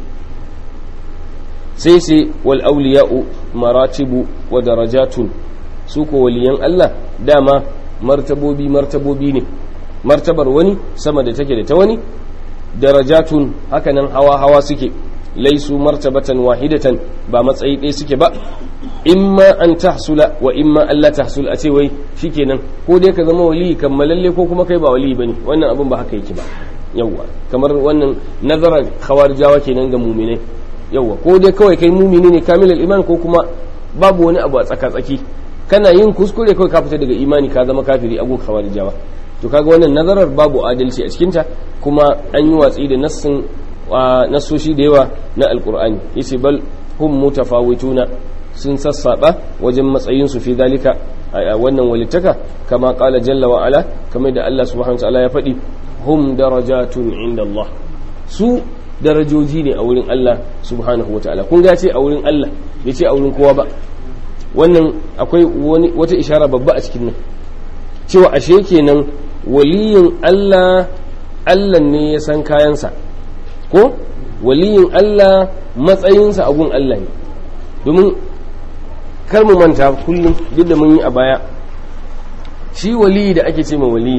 sai sai wal auliya'u maratibu wa darajatun, su ko waliyan Allah dama martabobi martabobi ne, martabar wani sama da take da ta wani, darajatun hakanan hawa hawa suke, laisu martabatan wahidatan, ba matsayi ɗaya suke ba. Imma an tahsula wa imma Allah tahsul, a ce wai shikenan ko dai ka zama wali kammalalle ko kuma kai ba wali bane, wannan abin ba haka yake ba. Yawwa kamar wannan nazaran khawarijawa kenan ga mu'minai, yawwa ko dai kawai kai mu'mini ne kamilul iman ko kuma babu wani abu a tsaka tsaki, kana yin kuskure kawai ka fita daga imani ka zama kafiri a gun khawarijawa. To kaga wannan nazarar babu adalci a cikinta, kuma an yi watsi da nassin nasoshi da yawa na alqur'ani. Yace bal hum mutafawituna, sun sassaba wajen matsayin su fi dalika a wannan walittaka, kama qala jalla wa ala, kamar da Allah subhanahu wa ta'ala ya faɗi, hum darajatun inda Allah, su darajoji ne a wurin Allah subhanahu wa ta'ala. kun ga ce a wurin Allah bai ce a wurin kowa ba. Wannan akwai wani wata ishara babba a cikin nan, cewa ashe kenan waliyin Allah, Allah ne ya san kayansa, ko waliyin Allah matsayinsa a gun Allah ne. Domin kar mu manta kullum, duk da mun yi a baya, shi waliyi da ake ce ma waliyi,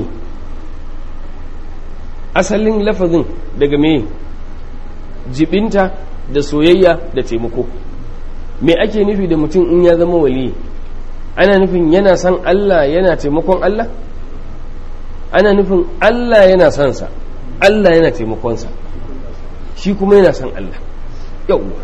asalin lafazin daga me jibinta da soyayya da taimako. Me ake nufi da mutum in ya zama waliyi? Ana nufin yana san Allah, yana taimakon Allah? Ana nufin Allah yana son sa, Allah yana taimakonsa, shi kuma yana san Allah. Yawwa.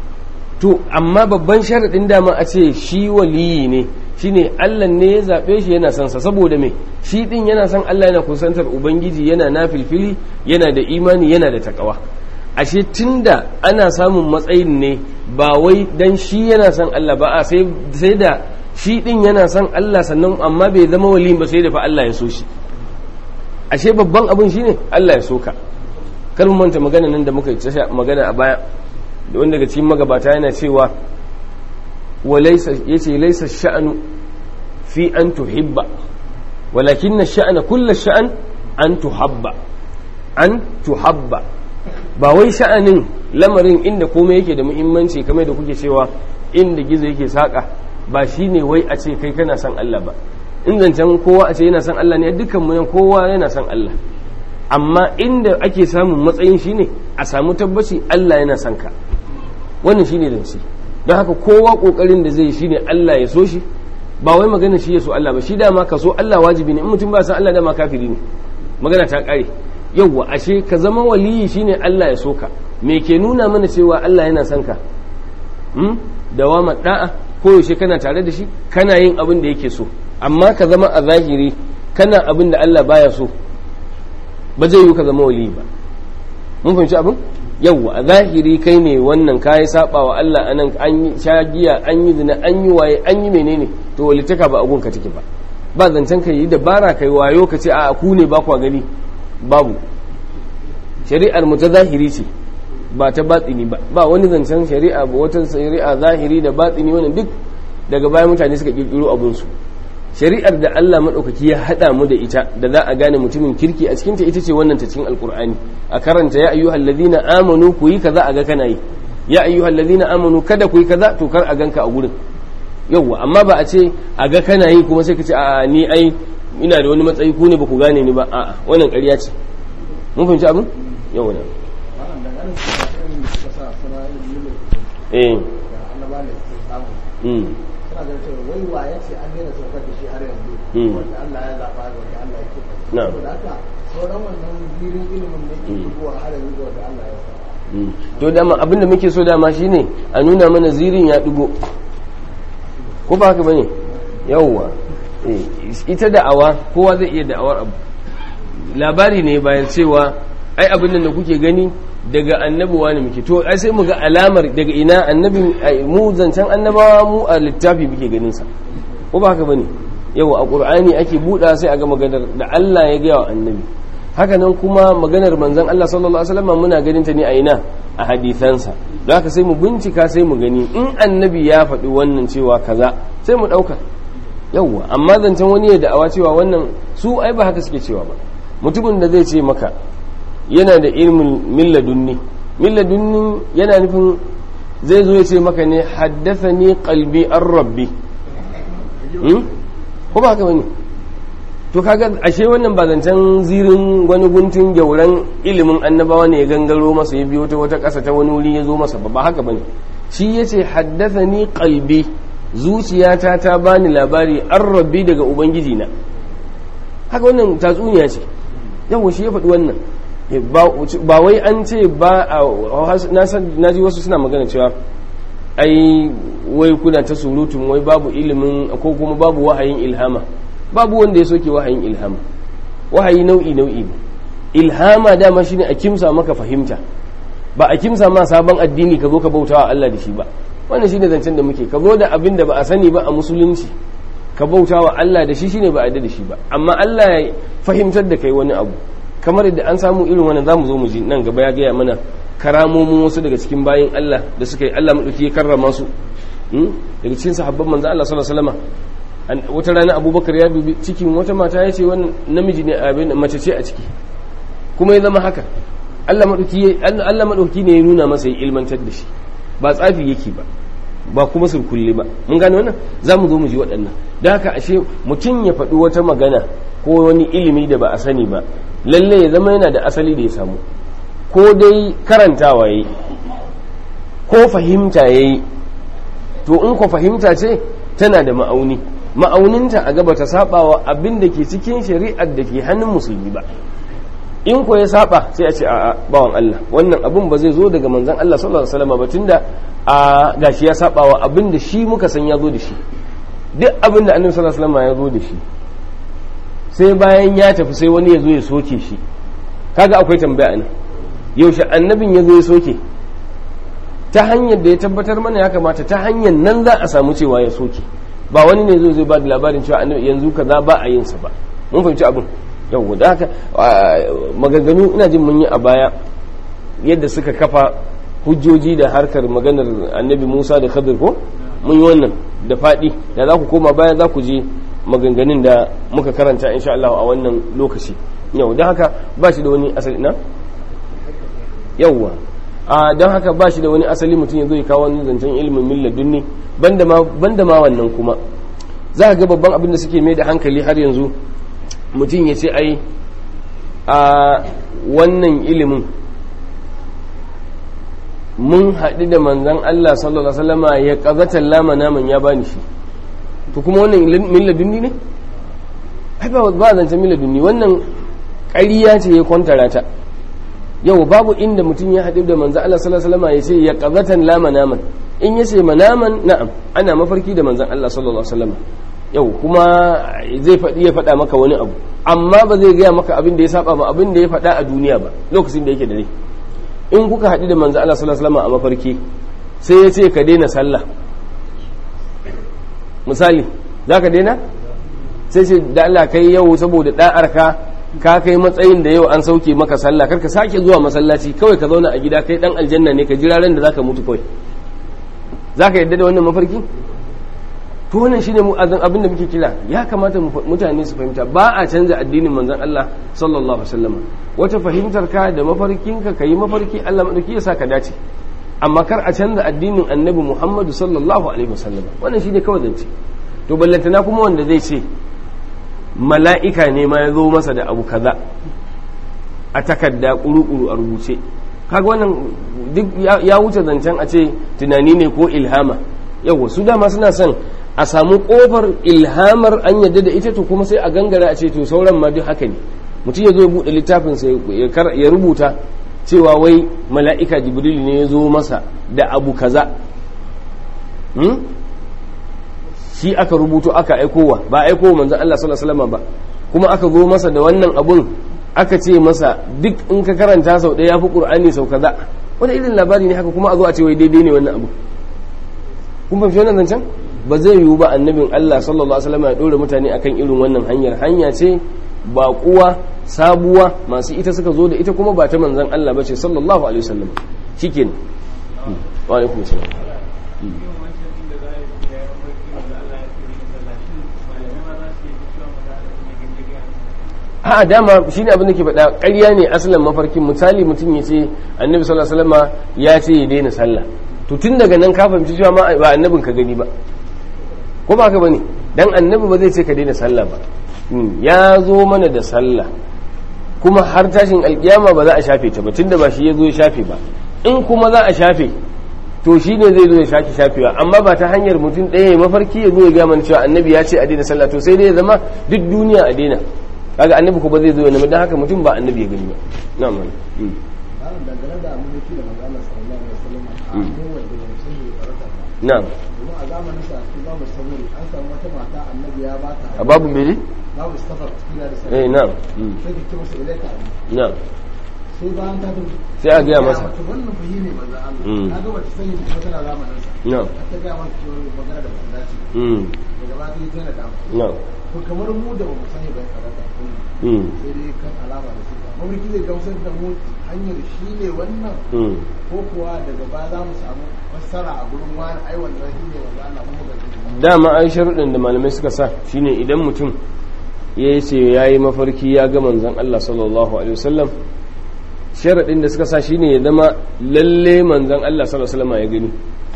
To amma babban sharaɗin dama a ce shi waliyi ne, shine Allah ne ya zaɓe shi yana son sa, saboda me shi ɗin yana son Allah, yana kusantar Ubangiji, yana nafilfili, yana da imani, yana da takawa. Ashe tunda ana samun matsayin ne ba wai dan shi yana son Allah ba, a sai da shi ɗin yana son Allah sannan amma bai zama waliyin ba sai da fa Allah ya so shi. Ashe babban abin shine Allah ya so ka. Kar mu manta magana nan da muka yi magana a baya, da wanda daga cikin magabata yana cewa walaysa, yace laysa sha'anu fi an tuhibba walakin ash-sha'na kullu ash-sha'n an tuhabba, an tuhabba. Ba wai sha'anin lamarin inda komai yake da muhimmanci kamar da kuke cewa inda gizo yake saka, ba shine wai a ce kai kana son Allah ba. In zancen kowa a ce yana son Allah ne, dukkan mu nan kowa yana son Allah, amma inda ake samun matsayin shine a samu tabbaci Allah yana son ka. Wannan shine zance. Don haka kowa kokarin da zai shine Allah ya so shi, ba wai magana shi ya so Allah ba. Shi dama ka so Allah wajibi ne, in mutum ba san Allah dama kafiri ne, magana ta kare. Yawwa, ashe ka zama waliyi shine Allah ya so ka. Me ke nuna mana cewa Allah yana son ka? hmm? Dawama da'a, koyaushe kana tare da shi, kana yin abin da yake so. Amma ka zama a zahiri kana abin da Allah baya so, ba zai yi ka zama waliyi ba. Mun fahimci abin? Yawwa, a zahiri kai ne wannan kayi saba wa Allah, anan an yi shagiya, an yi zina, an yi waye, an yi menene, to walitaka ba agun ka take ba. Ba zancen ka yi dabara kai wayo ka ce a ku ne ba kwa gani, babu. Shari'ar mu ta zahiri ce, ba ta batsini ba. Ba wani zancen shari'a ba, wata shari'a zahiri da batsini, wannan duk daga baya mutane suka kirkiro abun su. Shari'ar da Allah madaukaki ya hada mu da ita, da za a gane mutumin kirki a cikin ta, ita ce wannan ta cikin alqur'ani. A karanta ya ayyuhal ladina amanu ku yi kaza, a ga kana yi. Ya ayyuhal ladina amanu kada ku yi kaza, to kar a ganka a gurin. Yawwa, amma ba a ce a ga kana yi kuma sai ka ce a ni ai ina da wani matsayi, ku ne ba ku gane ni ba. A'a, wannan ƙarya ce. Mun fahimci abin? Yawwa ne. Eh. Mm. suna ganin cewa wai wa ya ce an daina saukar da shi har yanzu wanda Allah ya zaɓa wanda Allah ya keɓe saboda haka sauran wannan zirin ilimin da ke fitowa har yanzu wanda Allah ya zaɓa. To dama abinda muke so dama shine a nuna mana zirin ya ɗigo ko ba haka bane yawwa ita da'awa kowa zai iya da'awar abu labari ne bayan cewa ai abin da kuke gani daga annabi wani muke to ai sai mu ga alamar daga ina annabi mu zancen annabawa mu a littafi muke ganin sa ko ba haka bane yau a qur'ani ake buɗa sai a ga maganar da Allah ya gaya wa annabi haka nan kuma maganar manzon Allah sallallahu alaihi wasallam muna ganin ta ne a ina a hadisansa don haka sai mu bincika sai mu gani in annabi ya faɗi wannan cewa kaza sai mu ɗauka yawwa amma zancen wani ya da'awa cewa wannan su ai ba haka suke cewa ba mutumin da zai ce maka yana da ilmin milladunni milladunni yana nufin zai zo ya ce maka ne haddathani qalbi an rabbi ko ba haka bane to kaga ashe wannan ba zancen zirin wani guntun gyauran ilimin annabawa ne ya gangaro masa ya biyo ta wata ƙasa ta wani wuri ya zo masa ba haka bane shi yace haddathani qalbi zuciyata ta bani labari an rabbi daga ubangiji na haka wannan tatsuniya ce yawo shi ya faɗi wannan ba wai an ce ba na ji wasu suna magana cewa ai wai kuna ta surutun wai babu ilimin ko kuma babu wahayin ilhama babu wanda ya soke wahayin ilhama wahayi nau'i nau'i ne ilhama dama shine a kimsa maka fahimta ba a kimsa ma sabon addini ka zo ka bautawa Allah da shi ba wannan shine zancen da muke ka zo da abin da ba a sani ba a musulunci ka bautawa Allah da shi shine ba a da shi ba amma Allah ya fahimtar da kai wani abu kamar da an samu irin wannan zamu zo mu ji nan gaba ya gaya mana karamomin wasu daga cikin bayin Allah da suka yi Allah madauki ya karrama su daga cikin sahabban manzo Allah sallallahu alaihi wasallam wata rana Abubakar ya dubi cikin wata mata ya ce wannan namiji ne abin mace ce a ciki kuma ya zama haka Allah madauki Allah madauki ne ya nuna masa ya ilmantar da shi ba tsafi yake ba ba kuma surkulle ba mun gane wannan zamu zo mu ji waɗannan da haka ashe mutum ya faɗi wata magana ko wani ilimi da ba a sani ba lalle ya zama yana da asali da ya samu ko dai karantawa yayi ko fahimta yayi to in ko fahimta ce tana da ma'auni ma'auninta a gaba ta sabawa abin da ke cikin shari'ar da ke hannun musulmi ba in ko ya saba sai a ce a'a bawan Allah wannan abun ba zai zo daga manzon Allah sallallahu alaihi wasallam ba tunda a gashi ya sabawa abin da shi muka san ya zo da shi duk abin da annabi sallallahu alaihi wasallam ya zo da shi sai bayan ya tafi sai wani ya zo ya soke shi kaga akwai tambaya ne yaushe annabin ya zo ya soke ta hanyar da ya tabbatar mana ya kamata ta hanyar nan za a samu cewa ya soke ba wani ne zo zai ba da labarin cewa annabi yanzu kaza ba a yin sa ba mun fahimci abin yau da haka maganganu ina jin mun yi a baya yadda suka kafa hujjoji da harkar maganar annabi Musa da Khadir ko mun yi wannan da faɗi da za ku koma baya za ku je maganganun da muka karanta insha Allah a wannan lokaci yau don haka ba shi da wani asali na yauwa a don haka ba shi da wani asali mutum ya zo ya kawo wani zancen ilimin milladunni banda ma banda ma wannan kuma za ka ga babban abin da suke mai da hankali har yanzu mutum ya ce ai a wannan ilimin mun haɗu da manzan Allah sallallahu alaihi wasallama ya ƙazatan lama naman ya bani shi to kuma wannan milladunni ne ai ba ba zancen milladunni wannan ƙariya ce ya kwantara ta yau babu inda mutum ya haɗu da manzan Allah sallallahu alaihi wasallama ya ce ya ƙazatan lama naman in ya ce manaman na'am ana mafarki da manzan Allah sallallahu alaihi wasallama yau kuma zai faɗi ya faɗa maka wani abu amma ba zai gaya maka abin da ya saba ba abin da ya faɗa a duniya ba lokacin da yake da rai in kuka haɗu da manzo Allah sallallahu alaihi wasallam a mafarki sai ya ce ka daina sallah misali za ka daina sai ce da Allah kai yau saboda da'ar ka ka kai matsayin da yau an sauke maka sallah karka sake zuwa masallaci kawai ka zauna a gida kai dan aljanna ne ka jira ran da zaka mutu kawai zaka yadda da wannan mafarki to wannan shine mu abin da muke kira ya kamata mutane su fahimta ba a canza addinin manzon Allah sallallahu alaihi wasallam wata fahimtar ka da mafarkin ka kai mafarki Allah madauki ya saka dace amma kar a canza addinin annabi Muhammad sallallahu alaihi wasallam wannan shine kawai zance to ballantana kuma wanda zai ce mala'ika ne ma ya zo masa da abu kaza a takarda kuru-kuru a rubuce kaga wannan duk ya wuce zancen a ce tunani ne ko ilhama yawa su dama suna son a samu kofar ilhamar an yadda da ita to kuma sai a gangara a ce to sauran ma duk haka ne. Mutum ya zo ya buɗe littafin sai ya rubuta cewa wai mala'ika jibril ne ya zo masa da abu kaza, hmm? shi aka rubuto aka aikowa ba aikowa manzon Allah sallallahu alaihi wasallam ba, kuma aka zo masa da wannan abun aka ce masa duk in ka karanta sau ɗaya yafi qur'ani sau kaza. Wani irin labari ne haka kuma a zo a ce wai daidai ne wannan abu? kun fahimci wannan zancen? Ba zai yiwu ba annabin Allah sallallahu alaihi wasallam ya dora mutane akan irin wannan hanyar. Hanya ce baƙuwa sabuwa, masu ita suka zo da ita kuma ba ta manzon Allah bace sallallahu alaihi wasallam. Shikenan. Wa alaikum assalam. a dama shine abin da ke faɗa ƙarya ne asalin mafarkin. Misali mutum ya ce annabi sallallahu alaihi wasallam ya ce ya daina sallah, to tun daga nan ka fahimci cewa ma ba annabin ka gani ba, ko ba ka bane? Dan annabi ba zai ce ka daina sallah ba. Ya zo mana da sallah kuma har tashin alkiyama ba za a shafe ta ba, tunda ba shi ya zo ya shafe ba. In kuma za a shafe to shi ne zai zo ya shaki shafewa, amma ba ta hanyar mutum ɗaya ya mafarki ya zo ya gaya mana cewa annabi ya ce a daina sallah, to sai dai ya zama duk duniya a daina. Kaga annabi ko ba zai zo ya nemi, dan haka mutum ba annabi ya gani ba. Na'am. Mm. dangane da mulki da manzo Allah sallallahu alaihi wasallam a mu wanda ba san ne baraka ba. Na'am. Kuma a zamanin sa su babu saburi an samu wata mata annabi ya ba ta. A babu mene? Babu safar cikin da saburi. Eh na'am. Sai ki ce masa ilaika. Na'am. Sai bayan ta tafi. Sai a gaya masa. Wannan fahimi manzo Allah. Kaga wata sani da tana zamanin sa. Na'am. Ta ga masa cewa magana da manzo dace. Mm. Daga ba ta yi tana da. Na'am. To kamar mu da ba mu sani ba karata. Mm. Sai dai kan alama da su. Mawarki zai gamsar da mu hanyar shi ne wannan Mm. ko kuwa daga ba za mu samu fassara a gurin wani ai wannan shi ne wanda Allah mu ga Dama ai sharuɗin da malamai suka sa shine idan mutum ya ce ya yi mafarki ya ga manzon Allah sallallahu alaihi wasallam, sharaɗin da suka sa shine ya zama lalle manzon Allah sallallahu alaihi wasallam ya gani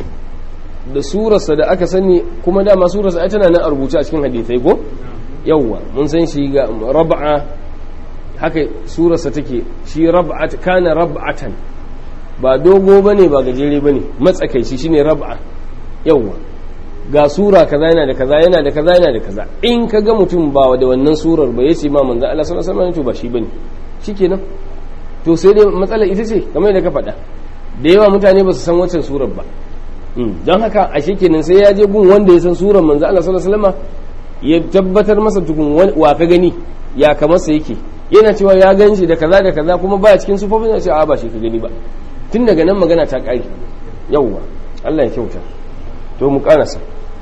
da surarsa da aka sani, kuma dama surarsa ai tana nan a rubuce a cikin hadisai ko yawwa mun san shi ga rab'a, haka surarsa take shi rab'at kana rab'atan, ba dogo bane ba gajere bane, matsakaici shine rab'a. Yawwa ga sura kaza yana da kaza yana da kaza yana da kaza. In ka ga mutum ba da wannan surar ba yace ma manzo Allah sallallahu alaihi wasallam to ba shi bane, shikenan. To sai dai matsalar ita ce kamar yadda ka faɗa, da yawa mutane ba su san wacce surar ba. Don haka a shekenan sai ya je gun wanda ya san surar manzo Allah sallallahu alaihi wasallam ya tabbatar masa tukun wa ka gani ya kamarsa yake, yana cewa ya gan shi da kaza da kaza kuma baya cikin sufofin ya ce a ba shi ka gani ba. Tun daga nan magana ta ƙari. Yawwa Allah ya kyauta. To mu karasa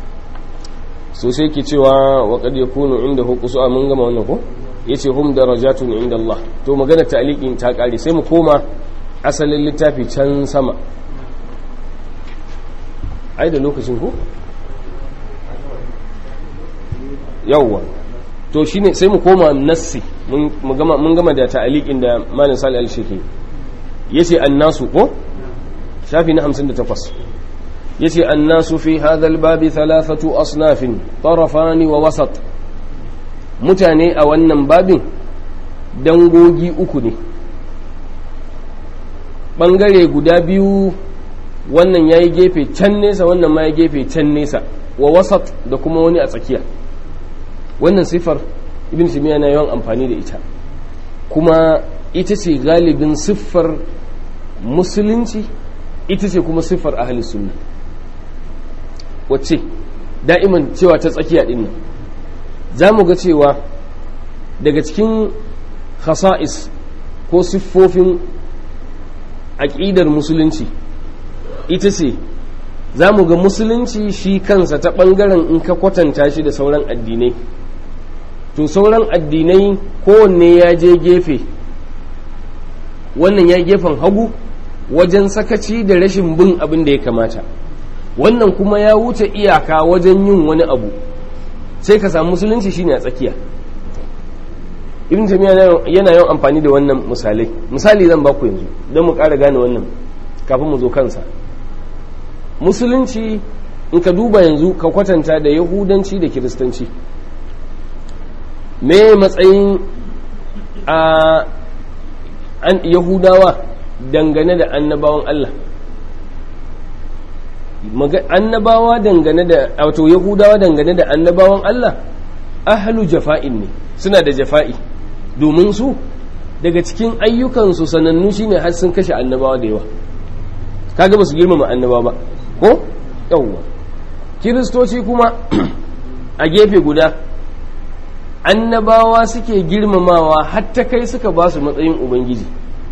so sai ke cewa wa qad yakunu indahu qusu'a, mun gama wannan ko yace hum darajatun inda Allah. To magana ta'liqin ta ƙari, sai mu koma asalin littafi can sama. Ai da lokacin ko yawwa to shine sai mu koma nassi, mun gama mun gama da ta'liqin da malam Salih al-Sheikhi yace annasu ko shafi na hamsin da takwas yace annasu fi hadha al-bab thalathatu asnafin tarafan wa wasat. Mutane a wannan babin dangogi uku ne, bangare guda biyu, wannan yayi gefe can nesa wannan ma yayi gefe can nesa, wa wasat da kuma wani a tsakiya. Wannan sifar ibn Taymiyyah na yawan amfani da ita, kuma ita ce galibin siffar musulunci, ita ce kuma siffar ahli sunna. Wacce da'iman cewa ta tsakiya din nan za mu ga cewa daga cikin khasa'is ko siffofin aƙidar musulunci ita ce za mu ga musulunci shi kansa ta ɓangaren in ka kwatanta shi da sauran addinai, to sauran addinai kowanne ya je gefe, wannan ya gefen hagu wajen sakaci da rashin bin abin da ya kamata, wannan kuma ya wuce iyaka wajen yin wani abu, sai ka samu musulunci shine a tsakiya. Ibn Taymiyyah yana yawan amfani da wannan misalai. Misali zan baku yanzu don mu ƙara gane wannan kafin mu zo kansa. Musulunci in ka duba yanzu ka kwatanta da yahudanci da kiristanci, me matsayin a an yahudawa dangane da annabawan Allah? annabawa dangane da wato yahudawa dangane da annabawan Allah ahlu jafa'in ne, suna da jafa'i, domin su daga cikin ayyukansu sanannu shine har sun kashe annabawa da yawa, kaga ba su girmama annabawa ba ko yawwa. Kiristoci kuma a gefe guda annabawa suke girmamawa hatta kai suka ba su matsayin ubangiji.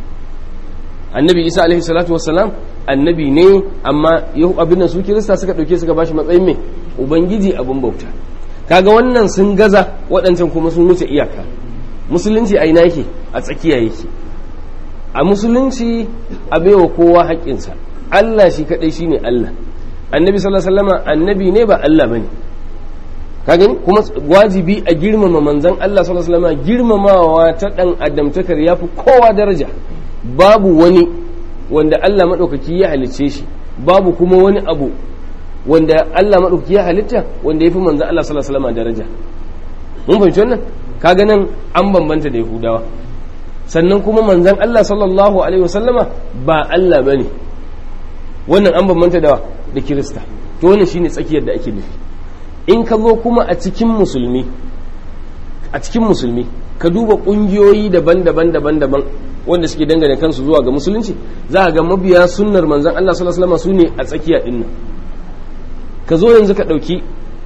Annabi Isa alaihi salatu wassalam annabi ne, amma yau abin da su kirista suka dauke suka bashi matsayin mai ubangiji, abin bauta. Kaga wannan sun gaza, waɗancan kuma sun wuce iyaka. Musulunci a ina yake? A tsakiya yake. A musulunci a baiwa kowa haƙƙinsa, Allah shi kaɗai shine Allah. Annabi sallallahu alaihi wasallam annabi ne, ba Allah bane. Ka gani? Kuma wajibi a girmama manzon Allah sallallahu alaihi wasallam, girmamawa ta dan adamtakar yafi kowa daraja. Babu wani wanda Allah maɗaukaki ya halicce shi, babu kuma wani abu wanda Allah maɗaukaki ya halitta wanda ya fi manzan Allah sallallahu alaihi wasallam daraja. Mun fahimci wannan? Kaga nan an bambanta da Yahudawa. Sannan kuma manzan Allah sallallahu alaihi wasallama ba Allah bane. Wannan an bambanta da da Kirista. To wannan shine tsakiyar da ake nufi. In ka zo kuma a cikin musulmi, a cikin musulmi ka duba ƙungiyoyi daban-daban daban-daban wanda suke dangane kansu zuwa ga musulunci, za a ga mabiya sunnar manzan Allah sallallahu alaihi wasallam su ne a tsakiya din nan. Ka zo yanzu ka ɗauki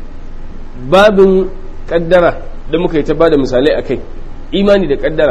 babin kaddara da muka yi ta bada misalai a kai, imani da kaddara.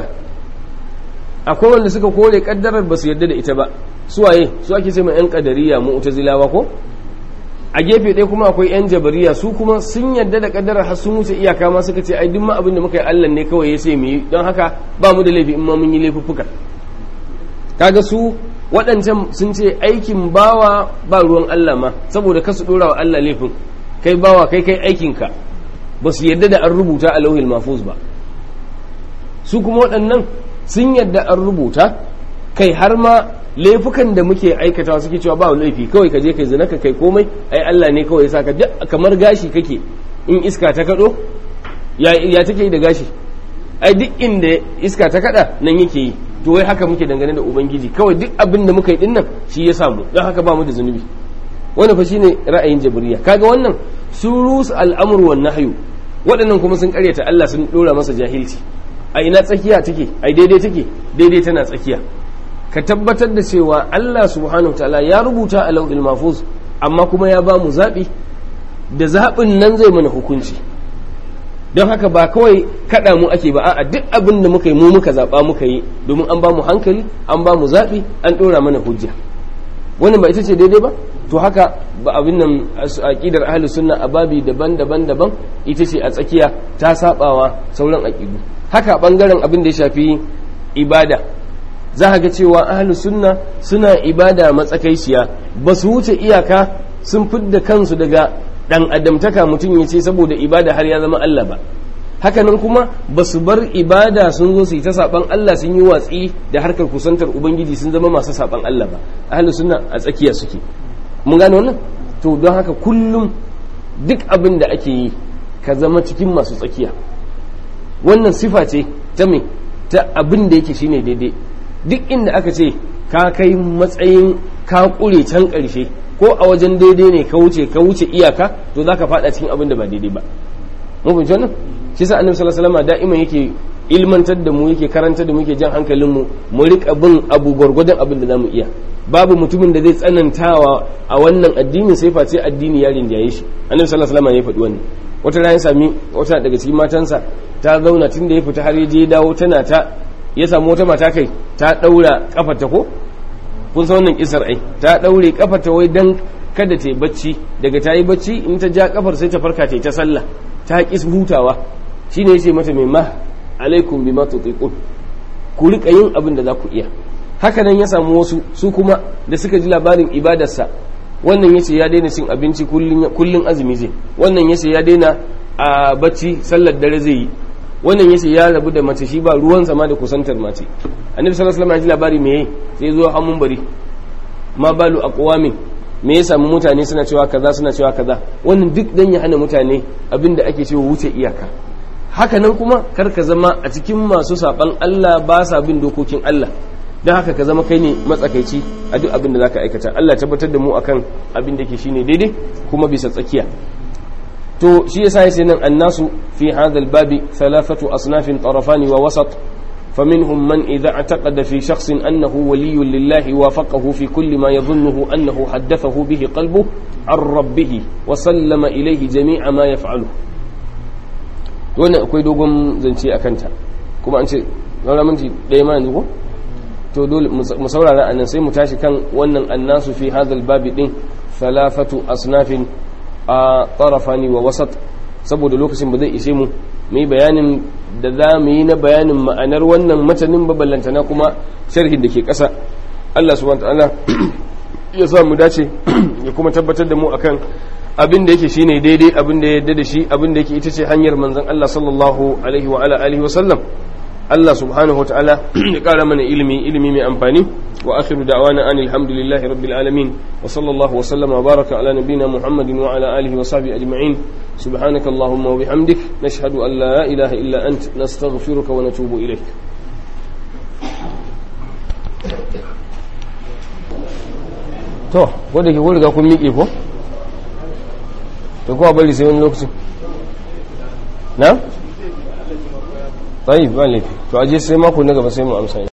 Akwai wanda suka kore kaddarar ba su yarda da ita ba, su waye? Su ake ce ma yan kadariya mu'tazilawa ko? A gefe ɗaya kuma akwai yan jabariya, su kuma sun yarda da kaddarar har sun wuce iyaka ma, suka ce ai duk ma abin da muka yi Allah ne kawai ya ce mu yi, don haka ba mu da laifi in ma mun yi laifuffuka. Kaga su waɗancan sun ce aikin bawa ba ruwan Allah ma, saboda kasu ɗora wa Allah laifin, kai bawa kai kai aikinka, ba su yarda da an rubuta a lauhil mahfuz ba. Su kuma waɗannan sun yarda an rubuta, kai har ma laifukan da muke aikatawa suke cewa ba laifi, kawai ka je kai zina ka kai komai, ai Allah ne kawai ya saka, kamar gashi kake, in iska ta kaɗo ya, ya take yi da gashi, ai duk inda iska ta kaɗa nan yake yi. To wai haka muke dangane da ubangiji, kawai duk abin da muka yi dinnan shi ya samu, don haka ba mu da zunubi. Wannan fa shine ra'ayin jabriya. Kaga wannan sun rusa al'amru wan nahyu, waɗannan kuma sun karyata Allah, sun dora masa jahilci. A ina tsakiya take? Ai daidai take? Daidai tana tsakiya. Ka tabbatar da cewa Allah subhanahu wataala ya rubuta a lauhil mahfuz, amma kuma ya ba mu zaɓi, da zaɓin nan zai mana hukunci. Don haka ba kawai kaɗa mu ake ba, a'a duk abin da muka yi mu muka zaɓa muka yi, domin an ba mu hankali, an ba mu zaɓi, an ɗora mana hujja. Wannan ba ita ce daidai ba? To haka ba abin nan aqidar ahlus sunna a babi daban-daban daban ita ce a tsakiya, ta sabawa sauran aqidu. Haka bangaren abin da ya shafi ibada, za ka ga cewa ahlus sunna suna ibada matsakaiciya, ba su wuce iyaka sun fidda kansu daga dan adamtaka mutum ya ce saboda ibada har ya zama Allah ba. Hakanan kuma ba su bar ibada sun zo su yi ta saban Allah, sun yi watsi da harkar kusantar ubangiji, sun zama masu saban Allah ba. Ahlus sunna a tsakiya suke. Mun gane wannan? To don haka kullum duk abin da ake yi ka zama cikin masu tsakiya. Wannan sifa ce ta me? Ta abin da yake shine daidai. Duk inda aka ce ka kai matsayin ka kure can ƙarshe, ko a wajen daidai ne ka wuce ka wuce iyaka, to zaka fada cikin abin da ba daidai ba. Mun fahimci wannan? Shi sa Annabi sallallahu alaihi wasallam da'iman yake ilmantar da mu, yake karantar da mu, yake jan hankalin mu mu rika bin abu gwargwadon abin da zamu iya. Babu mutumin da zai tsanantawa a wannan addini sai face addini ya rinjaye shi. Annabi sallallahu alaihi wasallam ya faɗi wannan. Wata rana sami wata daga cikin matansa ta zauna tun da ya fita har ya je dawo, tana ta ya samu wata mata kai ta daura kafarta ko kun san wannan kisar ai, ta daure kafarta wai dan kada ta yi bacci, daga ta yi bacci in ta ja kafar sai ta farka ta yi ta sallah, ta kis hutawa. Shine yace mata mai ma alaikum bima tutiqun, ku rika yin abin da za ku iya. Haka nan ya samu wasu su kuma da suka ji labarin ibadarsa, wannan yace ya daina cin abinci kullun kullun azumi zai, wannan yace ya daina a bacci sallar dare zai yi, wannan yace ya rabu da mace, shi ba ruwan sama da kusantar mace. Annabi sallallahu alaihi wasallam ya ji labari me sai zo hamun bari, ma balu aqwamin, me ya samu mutane suna cewa kaza suna cewa kaza. Wannan duk dan ya hana mutane abinda ake cewa wuce iyaka. Haka nan kuma kar ka zama a cikin masu saban Allah ba sa bin dokokin Allah. don haka ka zama kai ne matsakaici a duk abin da zaka aikata Allah tabbatar da mu akan abin da ke shine daidai kuma bisa tsakiya. to shi yasa yace nan annasu fi hadha albabi thalathatu asnafin tarafani wa wasat فمنهم من إذا اعتقد في شخص أنه ولي لله وافقه في كل ما يظنه أنه حدثه به قلبه عن ربه وسلم إليه جميع ما يفعله. وانا أكوي دوغم زنشي أكنتا كما أنت لولا منتي دايما نقول to dole mu saurara anan sai mu tashi kan wannan annasu fi hadha albab din thalathatu asnafin a tarafani wa wasat saboda lokacin ba zai ishe mu mu yi bayanin da za mu yi na bayanin ma'anar wannan matanin baballantana kuma sharhin da ke ƙasa. Allah subhanahu wa ta'ala ya sa mu dace ya kuma tabbatar da mu akan abin da yake shine daidai, abin da ya yarda da shi, abin da yake ita ce hanyar manzon Allah sallallahu alaihi wa ala alihi wa sallam. Allah subhanahu wa ta'ala ya ƙara mana ilimi ilimi mai amfani. wa akhiru da'wana anil hamdulillahi rabbil alamin wa sallallahu wa sallama wa baraka ala nabiyyina Muhammadin wa ala alihi wa sahbihi ajma'in. subhanaka allahumma wa bihamdik nashhadu an la ilaha illa ant nastaghfiruka wa natubu ilayk. to ko da ke ko riga kun miƙe ko to ko bari sai wani lokaci na tayi ba laifi to aje sai mako na gaba sai mu amsa.